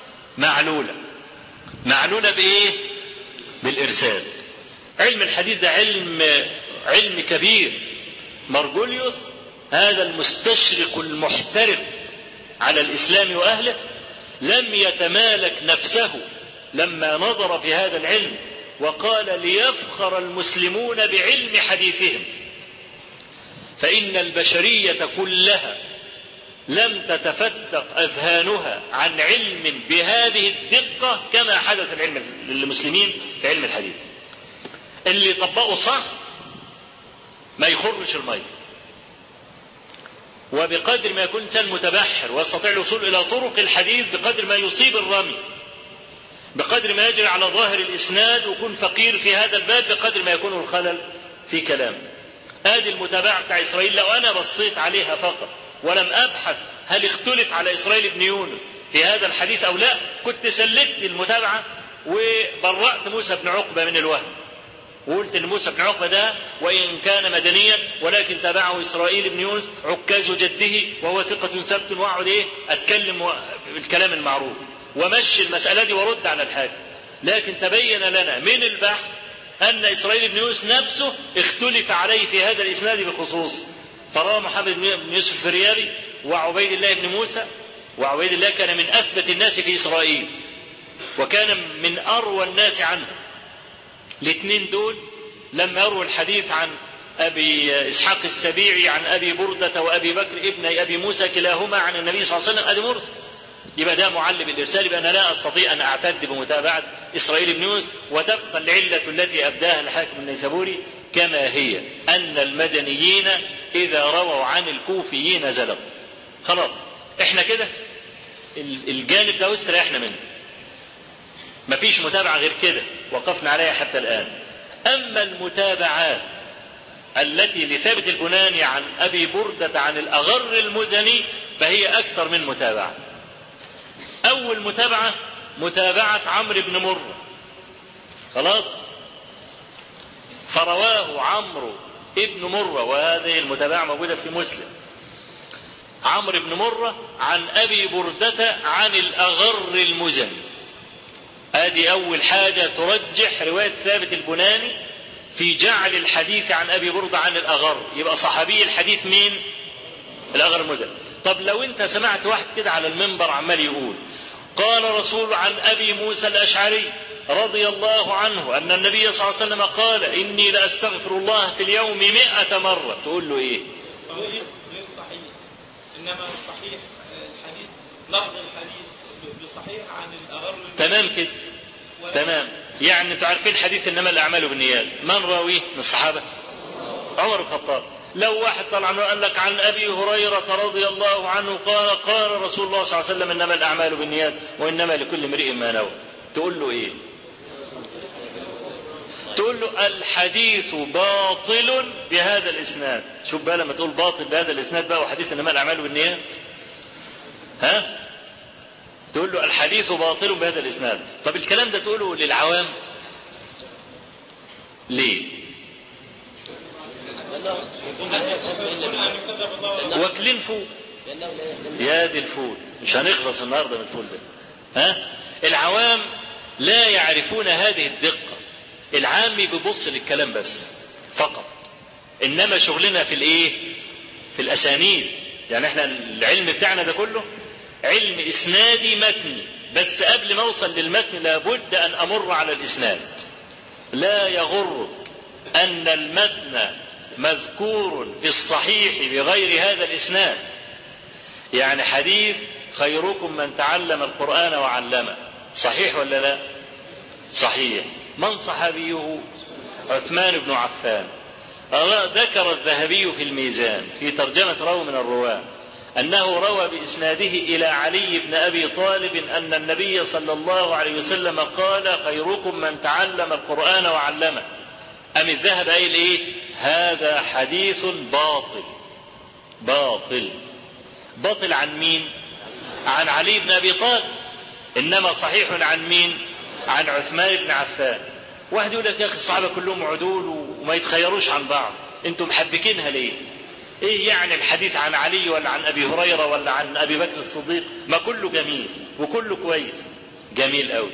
معلولة بإيه؟ بالإرسال. علم الحديث ده علم كبير. مرجوليوس هذا المستشرق المحترف على الإسلام وأهله لم يتمالك نفسه لما نظر في هذا العلم وقال ليفخر المسلمون بعلم حديثهم، فإن البشرية كلها لم تتفتق أذهانها عن علم بهذه الدقة كما حدث العلم للمسلمين في علم الحديث. اللي طبقوا صح ما يخرش المية، وبقدر ما يكون إنسان متبحر ويستطيع الوصول إلى طرق الحديث بقدر ما يصيب الرمي، بقدر ما يجري على ظاهر الإسناد ويكون فقير في هذا الباب بقدر ما يكون الخلل في كلامه. هذه المتابعة بتاع إسرائيل لو أنا بصيت عليها فقط ولم أبحث هل اختلف على إسرائيل بن يونس في هذا الحديث أو لا، كنت سلكت المتابعة وبرأت موسى بن عقبة من الوهم، وقلت ان موسى بن عقبة ده وإن كان مدنيا ولكن تابعه إسرائيل بن يونس عكاز جده وهو ثقة ثبت، وأقعد أتكلم بالكلام المعروف ومشي المسألة دي ورد على الحاكم. لكن تبين لنا من البحث أن إسرائيل بن يونس نفسه اختلف عليه في هذا الإسناد بخصوص. فروى محمد بن يوسف الفريابي وعبيد الله بن موسى، وعبيد الله كان من أثبت الناس في إسرائيل وكان من أروى الناس عنه. الاثنين دول لما يرووا الحديث عن أبي إسحاق السبيعي عن أبي بردة وأبي بكر ابن أبي موسى كلاهما عن النبي صلى الله عليه وسلم، أدي مرسل، يبقى ده معلم الإرسال. يبقى أنا لا أستطيع أن أعتد بمتابعة إسرائيل بن يونس، وتبقى العلة التي أبداها الحاكم النيسابوري كما هي، أن المدنيين إذا رووا عن الكوفيين زلقوا. خلاص احنا كده الجانب ده استريحنا منه، مفيش متابعة غير كده وقفنا عليها حتى الآن. أما المتابعات التي لثابت البناني عن أبي بردة عن الأغر المزني فهي أكثر من متابعة. أول متابعة متابعة عمرو بن مرة، خلاص، فرواه عمرو ابن مرة، وهذه المتابعة موجودة في مسلم، عمرو بن مرة عن أبي بردة عن الأغر المزني. ادي أول حاجة ترجح رواية ثابت البناني في جعل الحديث عن أبي بردة عن الأغر، يبقى صحابي الحديث مين؟ الأغر المزني. طب لو أنت سمعت واحد كده على المنبر عمال يقول قال رسول عن أبي موسى الأشعري رضي الله عنه أن النبي صلى الله عليه وسلم قال إني لأستغفر الله في اليوم 100 مرة، تقول له إيه؟ غير صحيح، إنما الصحيح الحديث لفظ الحديث بصحيح عن الأغر. تمام كده تمام. يعني انتوا عارفين حديث إنما الأعمال بالنيات، من راويه من الصحابة؟ عمر بن الخطاب. لو واحد طلع قال لك عن أبي هريرة رضي الله عنه قال رسول الله صلى الله عليه وسلم إنما الأعمال بالنيات وإنما لكل امرئ ما نوى، تقول له إيه؟ تقول له الحديث باطل بهذا الإسناد. شوف بقى لما تقول باطل بهذا الإسناد بقى وحديث إنما الأعمال بالنيات، ها؟ تقول له الحديث باطل بهذا الإسناد. طب الكلام ده تقوله للعوام ليه؟ واكلين فول، يا دي الفول، مش هنخلص النهارده من الفول ده. ها؟ العوام لا يعرفون هذه الدقة. العامي بيبص للكلام بس فقط، انما شغلنا في الايه؟ في الاسانيد. يعني احنا العلم بتاعنا ده كله علم اسنادي متني، بس قبل ما اوصل للمتن لابد ان امر على الاسناد. لا يغرك ان المتن مذكور في الصحيح بغير هذا الاسناد. يعني حديث خيركم من تعلم القرآن وعلمه، صحيح ولا لا؟ صحيح. من صحابيه؟ عثمان بن عفان. ذكر الذهبي في الميزان في ترجمة راوي من الرواة أنه روى بإسناده إلى علي بن أبي طالب أن النبي صلى الله عليه وسلم قال خيركم من تعلم القرآن وعلمه. أم الذهب قايل إيه؟ هذا حديث باطل. باطل باطل عن مين؟ عن علي بن أبي طالب. إنما صحيح عن مين؟ عن عثمان بن عفان. واحد يقول لك يا أخي الصحابة كلهم عدول وما يتخيروش عن بعض، أنتم محبكينها ليه؟ إيه يعني الحديث عن علي ولا عن أبي هريرة ولا عن أبي بكر الصديق؟ ما كله جميل وكله كويس، جميل قوي.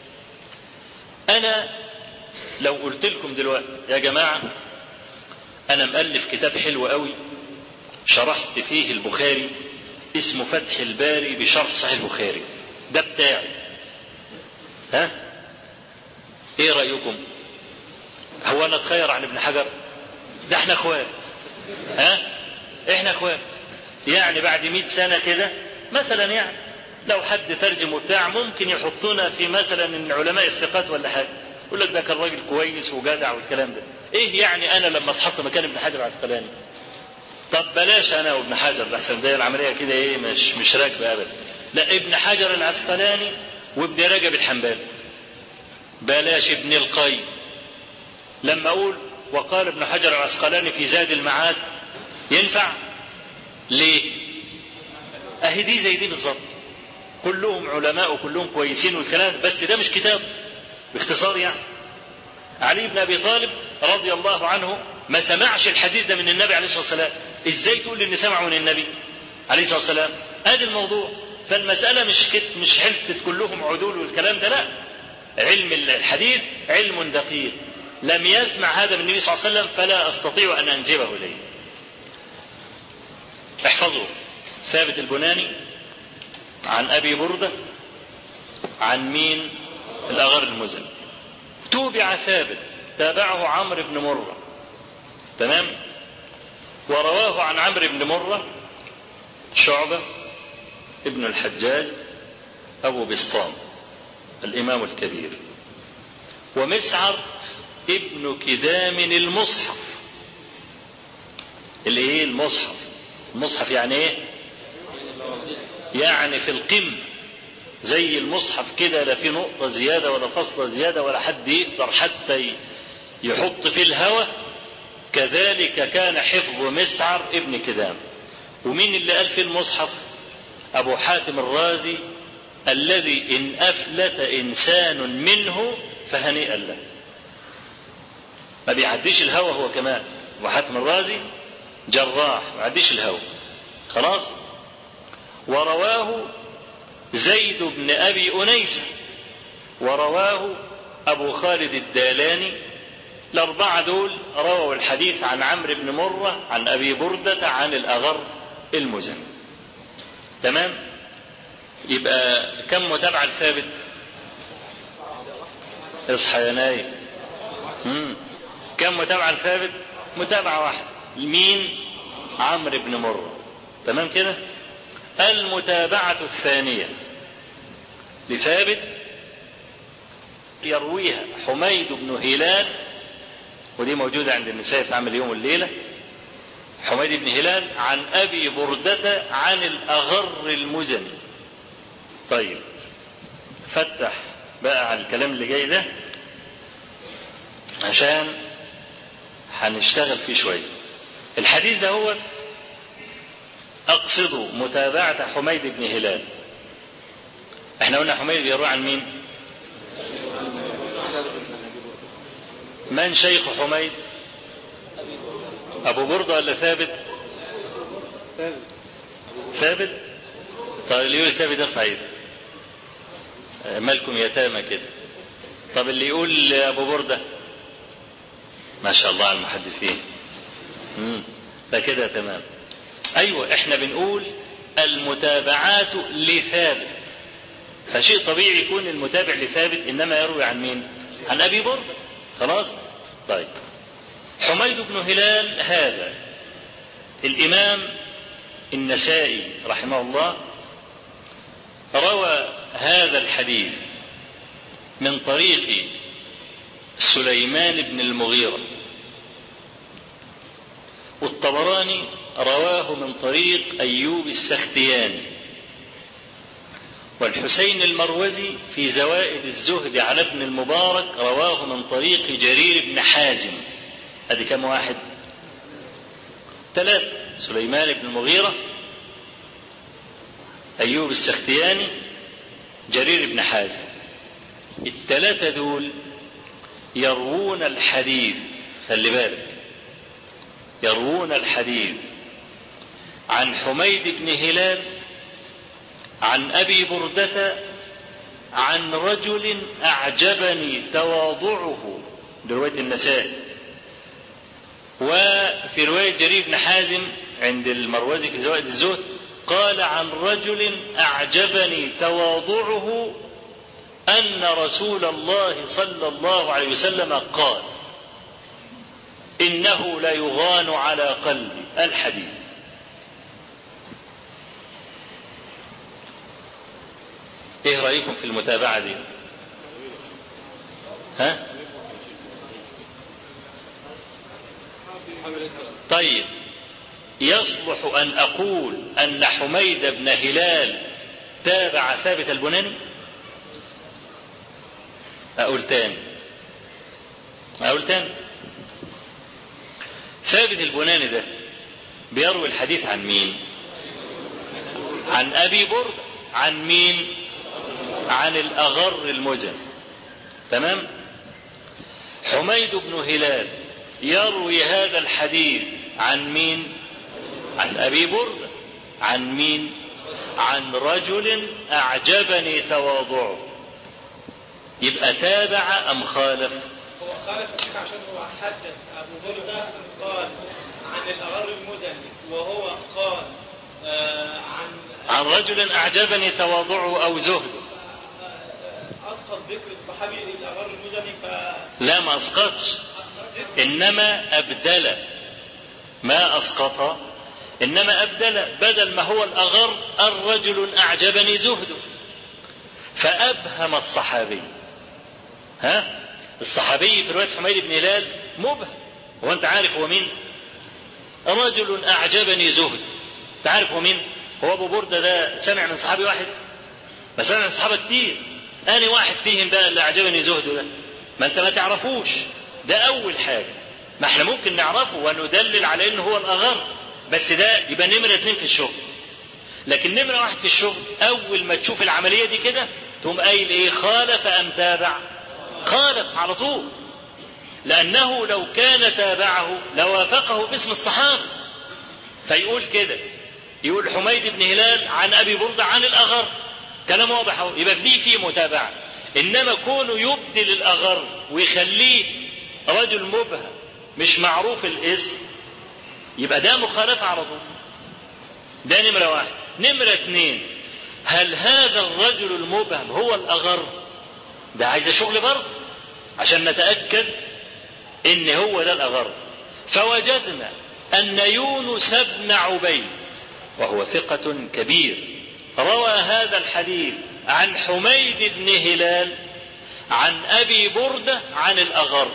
أنا لو قلت لكم دلوقتي يا جماعة أنا مؤلف كتاب حلو قوي شرحت فيه البخاري اسمه فتح الباري بشرح صحيح البخاري، ده بتاعي، ها؟ ايه رأيكم؟ هو انا اتخير عن ابن حجر؟ ده احنا اخوات، ها؟ احنا اخوات. يعني بعد 100 سنة كده مثلا، يعني لو حد ترجم وبتاع ممكن يحطونا في مثلا ان علماء الثقات ولا حاجة، يقول لك ده كان راجل كويس وجدع والكلام ده. ايه يعني انا لما اتحط مكان ابن حجر العسقلاني؟ طب بلاش انا وابن حجر، لحسن ده العمليه كده ايه مش راكبه ابدا. لا، ابن حجر العسقلاني وابن رجب الحنبلي. بلاش ابن القيم. لما اقول وقال ابن حجر العسقلاني في زاد المعاد ينفع؟ ليه؟ اهي دي زي دي بالظبط، كلهم علماء وكلهم كويسين والكلام، بس ده مش كتاب باختصار. يعني علي بن ابي طالب رضي الله عنه ما سمعش الحديث ده من النبي عليه الصلاة والسلام، ازاي تقول ان سمعه من النبي عليه الصلاة والسلام؟ ادي الموضوع. فالمسألة مش حلفة كلهم عدول والكلام ده، لا. علم الحديث علم دقيق، لم يسمع هذا من النبي صلى الله عليه وسلم فلا استطيع ان انجبه اليه. احفظوا ثابت البناني عن ابي بردة عن مين؟ الاغر المزني. توبع ثابت، تابعه عمرو بن مرة، تمام؟ ورواه عن عمرو بن مرة شعبة ابن الحجاج أبو بسطام الإمام الكبير، ومسعر ابن كدام المصحف. اللي ايه المصحف؟ المصحف يعني ايه؟ يعني في القمة زي المصحف كده، لا في نقطة زيادة ولا فصلة زيادة ولا حد يقدر حتى يحط في الهوى. كذلك كان حفظ مسعر ابن كدام. ومين اللي قال في المصحف؟ أبو حاتم الرازي الذي إن أفلت إنسان منه فهنيئا له. ما بيعديش الهوى هو كمان. أبو حاتم الرازي جراح ما بيعديش الهوى، خلاص. ورواه زيد بن أبي أنيسة، ورواه أبو خالد الدالاني. الأربعة دول رووا الحديث عن عمرو بن مرة عن أبي بردة عن الأغر المزني. تمام؟ يبقى كم متابعة الثابت؟ اصحى يا نايم. كم متابعة الثابت؟ متابعة واحدة. مين؟ عمرو بن مرة. تمام كده؟ المتابعة الثانية لثابت يرويها حميد بن هلال، ودي موجودة عند النسائي في عمل يوم والليلة. حميد بن هلال عن أبي بردة عن الأغر المزني. طيب فتح بقى على الكلام اللي جاي ده عشان هنشتغل فيه شوية. الحديث ده هو أقصد متابعة حميد بن هلال. احنا قلنا حميد بيروي عن مين؟ من شيخ حميد؟ أبو بردة ولا ثابت؟ ثابت. طيب اللي يقول ثابت ارفع ايدك. مالكم يتامى كده. طب اللي يقول أبو بردة؟ ما شاء الله على المحدثين. ده كده تمام. أيوة احنا بنقول المتابعات لثابت، فشيء طبيعي يكون المتابع لثابت إنما يروي عن مين؟ عن أبي بردة. خلاص؟ طيب حميد بن هلال هذا الإمام النسائي رحمه الله روى هذا الحديث من طريق سليمان بن المغيرة، والطبراني رواه من طريق أيوب السختياني، والحسين المروزي في زوائد الزهد على ابن المبارك رواه من طريق جرير بن حازم. هذه كم واحد؟ 3: سليمان بن المغيرة، أيوب السختياني، جرير بن حازم. ال3 دول يروون الحديث، خلي بالك، يروون الحديث عن حميد بن هلال عن أبي بردة عن رجل أعجبني تواضعه، برواية النسائي. وفي رواية جرير بن حازم عند المروزي في زوائد الزهد قال عن رجل أعجبني تواضعه أن رسول الله صلى الله عليه وسلم قال إنه لا يغان على قلبي. الحديث. ايه رأيكم في المتابعة دي؟ ها؟ طيب يصلح أن أقول أن حميد بن هلال تابع ثابت البناني؟ أقول تاني. ثابت البناني ده بيروي الحديث عن مين؟ عن أبي برد. عن مين؟ عن الأغر المزني. تمام؟ حميد بن هلال يروي هذا الحديث عن مين؟ عن أبي برد. عن مين؟ عن رجل أعجبني تواضعه. يبقى تابع أم خالف؟ هو خالف عشان هو حدث أبو بردة قال عن الأغر المزني، وهو قال عن رجل أعجبني تواضعه أو زهده. أسقط ذكر الصحابي الأغر المزني لا، ما أسقطش، إنما أبدل. ما أسقط، إنما أبدل. بدل ما هو الأغر الرجل أعجبني زهده، فأبهم الصحابي. ها؟ الصحابي في رواية حميد بن هلال مبهم. هو أنت عارف هو مين؟ رجل أعجبني زهد. تعرف هو مين؟ هو أبو بردة ده سمع من صحابي واحد؟ ما سمع من صحابة كتير. أنا واحد فيهم بقى اللي أعجبني زهده ده؟ ما أنت ما تعرفوش. ده أول حاجة. ما احنا ممكن نعرفه وندلل على إنه هو الأغر، بس ده يبقى نمرة 2 في الشغل. لكن نمرة 1 في الشغل أول ما تشوف العملية دي كده تقوم قايل إيه؟ خالف أم تابع؟ خالف على طول، لأنه لو كان تابعه لوافقه في اسم الصحابة. فيقول كده يقول حميد بن هلال عن أبي بردة عن الأغر، كلام واضح اهو، يبقى في دي فيه متابعة. إنما كونه يبدل الأغر ويخليه رجل مبهم مش معروف الاسم، يبقى ده مخالفة على طول. ده نمرة واحد. نمرة اتنين، هل هذا الرجل المبهم هو الأغر؟ ده عايز شغل برضه عشان نتأكد إن هو ده الأغر. فوجدنا أن يونس بن عبيد وهو ثقة كبير روى هذا الحديث عن حميد بن هلال عن أبي بردة عن الأغر.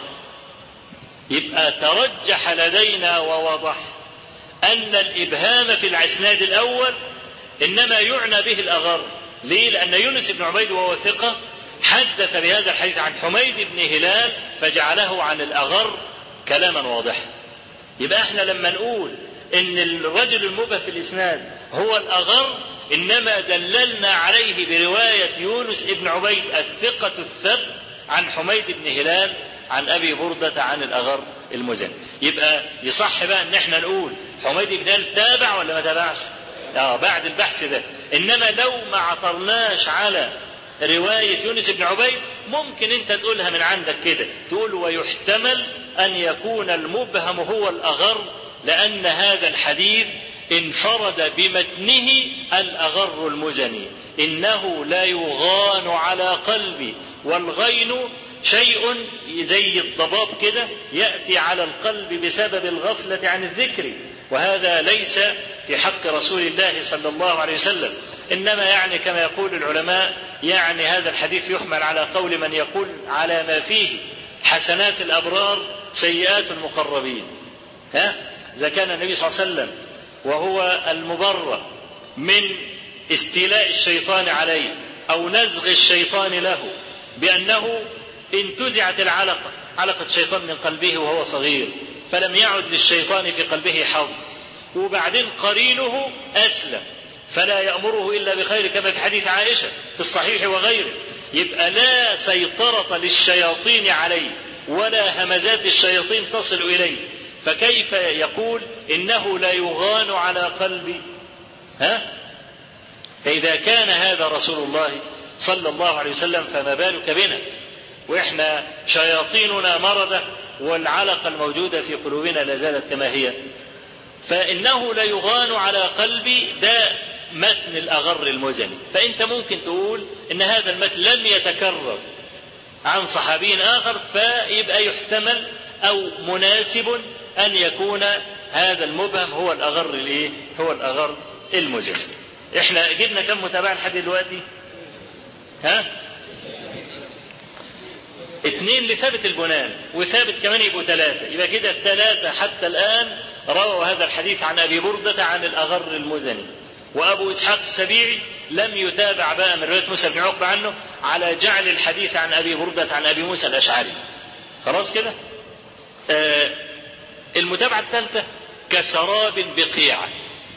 يبقى ترجح لدينا ووضح أن الإبهام في الإسناد الأول إنما يعنى به الأغر. ليه؟ لأن يونس بن عبيد وهو ثقة حدث بهذا الحديث عن حميد بن هلال فجعله عن الأغر كلاما واضحا. يبقى احنا لما نقول ان الرجل المبهم في الإسناد هو الأغر إنما دللنا عليه برواية يونس بن عبيد الثقة الثبت عن حميد بن هلال عن أبي بردة عن الأغر المزني. يبقى يصح بقى ان احنا نقول حميد بن هلال تابع ولا ما تابعش بعد البحث ده. انما لو ما عثرناش على رواية يونس بن عبيد ممكن انت تقولها من عندك كده، تقول ويحتمل ان يكون المبهم هو الأغر لأن هذا الحديث انفرد بمتنه الأغر المزني إنه لا يغان على قلبي. والغين شيء زي الضباب كده يأتي على القلب بسبب الغفلة عن الذكر، وهذا ليس في حق رسول الله صلى الله عليه وسلم. إنما يعني كما يقول العلماء يعني هذا الحديث يحمل على قول من يقول على ما فيه حسنات الأبرار سيئات المقربين. إذا كان النبي صلى الله عليه وسلم وهو المبرأ من استيلاء الشيطان عليه أو نزغ الشيطان له بأنه انتزعت علقة الشيطان من قلبه وهو صغير فلم يعد للشيطان في قلبه حظ، وبعدين قرينه أسلم فلا يأمره إلا بخير كما في حديث عائشة في الصحيح وغيره. يبقى لا سيطرة للشياطين عليه ولا همزات الشياطين تصل إليه، فكيف يقول إنه لا يغان على قلبي؟ فإذا كان هذا رسول الله صلى الله عليه وسلم فما بالك بنا وإحنا شياطيننا مرضة والعلقة الموجودة في قلوبنا لا زالت كما هي. فإنه لا يغان على قلبي ده متن الأغر المزني. فأنت ممكن تقول إن هذا المتن لم يتكرر عن صحابي آخر فيبقى يحتمل أو مناسب أن يكون هذا المبهم هو الأغر هو الأغر المزني. إحنا جبنا كم متابعة لحد دلوقتي؟ 2 لثابت البنان وثابت كمان يبقوا 3، يبقى كده 3 حتى الآن رووا هذا الحديث عن أبي بردة عن الأغر المزني. وأبو إسحاق السبيعي لم يتابع بقى من رواية موسى بن عقبة عنه على جعل الحديث عن أبي بردة عن أبي موسى الأشعري. خلاص كده. المتابعة الثالثة كسراب بقيعة.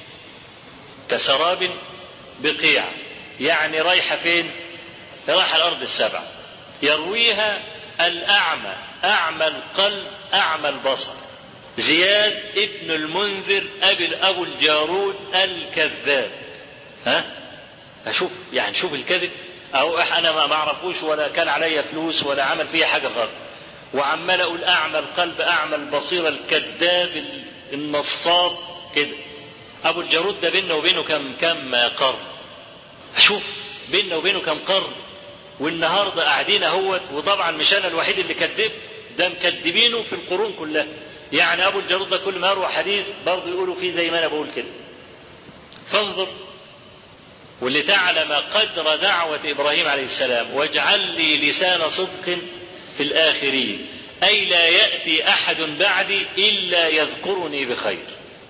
كسراب بقيعة يعني رايحة فين؟ رايحة الأرض السبع يرويها الأعمى أعمى القلب أعمى البصر زياد ابن المنذر أبو الجارود الكذاب. أشوف يعني شوف الكذب أو أنا ما أعرفوش ولا كان علي فلوس ولا عمل فيها حاجة غلط، وعمال أقول أعمى القلب أعمى البصيرة الكذاب النصاب كده. أبو الجارود ده بيننا وبينه كم قرن. أشوف بيننا وبينه كم قرن، والنهاردة قاعدين اهوت. وطبعا مش أنا الوحيد اللي كذب، ده مكذبينه في القرون كلها. يعني أبو الجارود ده كل ما يروى حديث برضه يقولوا فيه زي ما أنا بقول كده. فانظر ولتعلم قدر دعوة إبراهيم عليه السلام واجعل لي لسان صدق في الآخرين أي لا يأتي أحد بعدي إلا يذكرني بخير.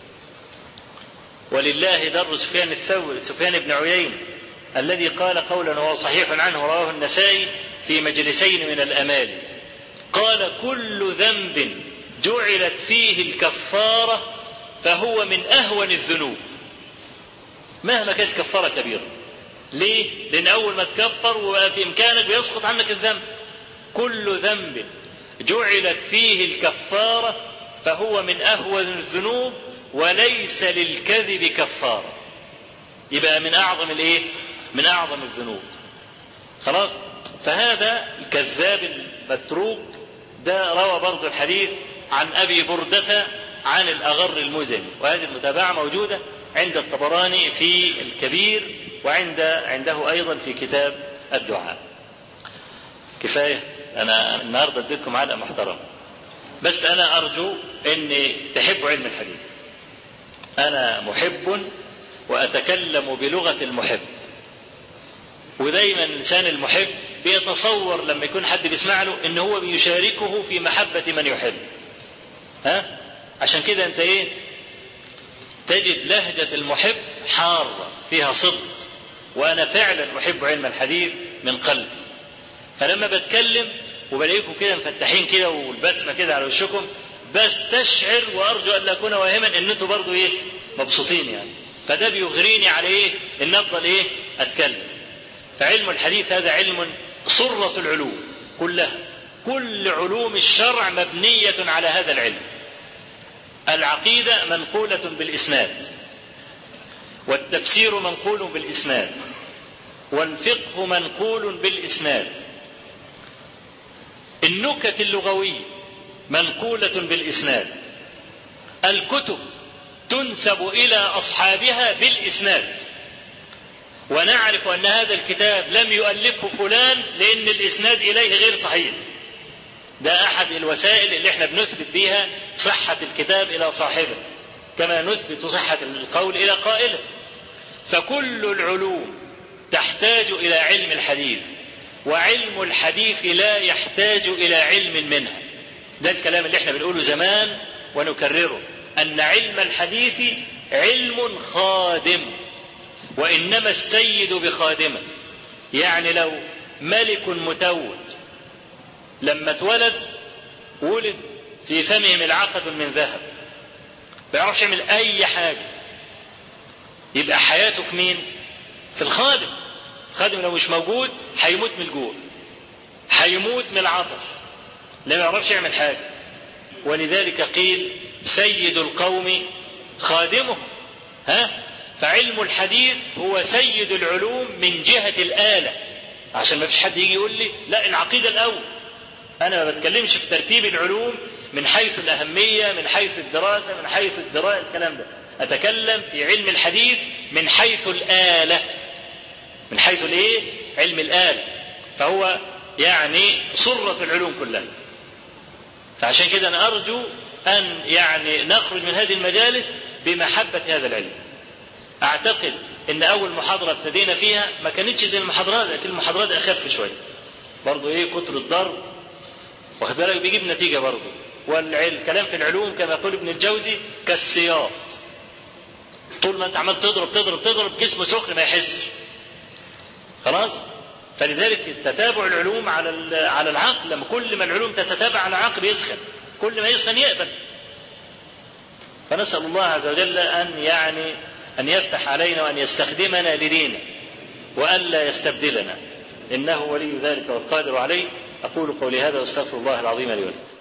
ولله در سفيان الثوري سفيان بن عيينة الذي قال قولا وهو صحيح عنه رواه النسائي في مجلسين من الأمال قال كل ذنب جعلت فيه الكفارة فهو من أهون الذنوب مهما كانت كفارة كبيرة. ليه؟ لأن أول ما تكفر وفي إمكانك بيسقط عنك الذنب. كل ذنب جعلت فيه الكفارة فهو من أهون الذنوب وليس للكذب كفارة. يبقى من أعظم الإيه؟ من أعظم الذنوب. خلاص. فهذا الكذاب المتروك ده روى برضو الحديث عن أبي بردة عن الأغر المزني، وهذه المتابعة موجودة عند الطبراني في الكبير وعنده أيضا في كتاب الدعاء. كفاية، أنا النهاردة اديتكم علقة محترمة، بس أنا أرجو أن تحبوا علم الحديث. أنا محب وأتكلم بلغة المحب، ودايما الإنسان المحب بيتصور لما يكون حد بيسمع له إن هو بيشاركه في محبة من يحب. عشان كده أنت إيه؟ تجد لهجة المحب حارة فيها صدق، وأنا فعلا أحب علم الحديث من قلبي. فلما بتكلم وبلاقيكم كده مفتحين كده والبسمة كده على وشكم، بستشعر وأرجو أن لا أكون واهما إن أنتوا برضو إيه؟ مبسوطين يعني. فده بيغريني على إيه؟ إن أفضل إيه؟ أتكلم. فعلم الحديث هذا علم صرة العلوم كلها، كل علوم الشرع مبنية على هذا العلم. العقيدة منقولة بالإسناد، والتفسير منقول بالإسناد، والفقه منقول بالإسناد، النكت اللغوية منقولة بالإسناد، الكتب تنسب إلى أصحابها بالإسناد، ونعرف أن هذا الكتاب لم يؤلفه فلان لأن الإسناد إليه غير صحيح. ده أحد الوسائل اللي احنا بنثبت بها صحة الكتاب إلى صاحبه، كما نثبت صحة القول إلى قائله. فكل العلوم تحتاج إلى علم الحديث، وعلم الحديث لا يحتاج إلى علم منها. ده الكلام اللي احنا بنقوله زمان ونكرره، أن علم الحديث علم خادم، وإنما السيد بخادمه. يعني لو ملك متوج لما اتولد ولد في فمه ملعقة من ذهب، ما يعرفش يعمل أي حاجة، يبقى حياته في مين؟ في الخادم. الخادم لو مش موجود هيموت من الجوع، هيموت من العطش، لا ما يعرفش يعمل حاجة. ولذلك قيل سيد القوم خادمه. فعلم الحديث هو سيد العلوم من جهة الآلة، عشان ما فيش حد يجي يقول لي لا العقيدة الأول. أنا ما بتكلمش في ترتيب العلوم من حيث الأهمية، من حيث الدراسة، من حيث الدراية، الكلام ده. أتكلم في علم الحديث من حيث الآلة، من حيث الإيه؟ علم الآلة. فهو يعني صرة العلوم كلها. فعشان كده أنا أرجو أن يعني نخرج من هذه المجالس بمحبة هذا العلم. أعتقد أن أول محاضرة ابتدينا فيها ما كانتش زي المحاضرات، لكن المحاضرات أخف شوية برضو. إيه؟ كتر الضرب واخد بالك بيجيب نتيجة برضو. والكلام في العلوم كما يقول ابن الجوزي كالسياط، طول ما أنت عمال تضرب جسمه سخن ما يحسش. خلاص. فلذلك تتابع العلوم على العقل، لما كل ما العلوم تتتابع على العقل يسخن، كل ما يسخن يقبل. فنسأل الله عز وجل أن يفتح علينا وأن يستخدمنا لدينه وألا يستبدلنا، إنه ولي ذلك والقادر عليه. أقول قولي هذا واستغفر الله العظيم لي ولكم.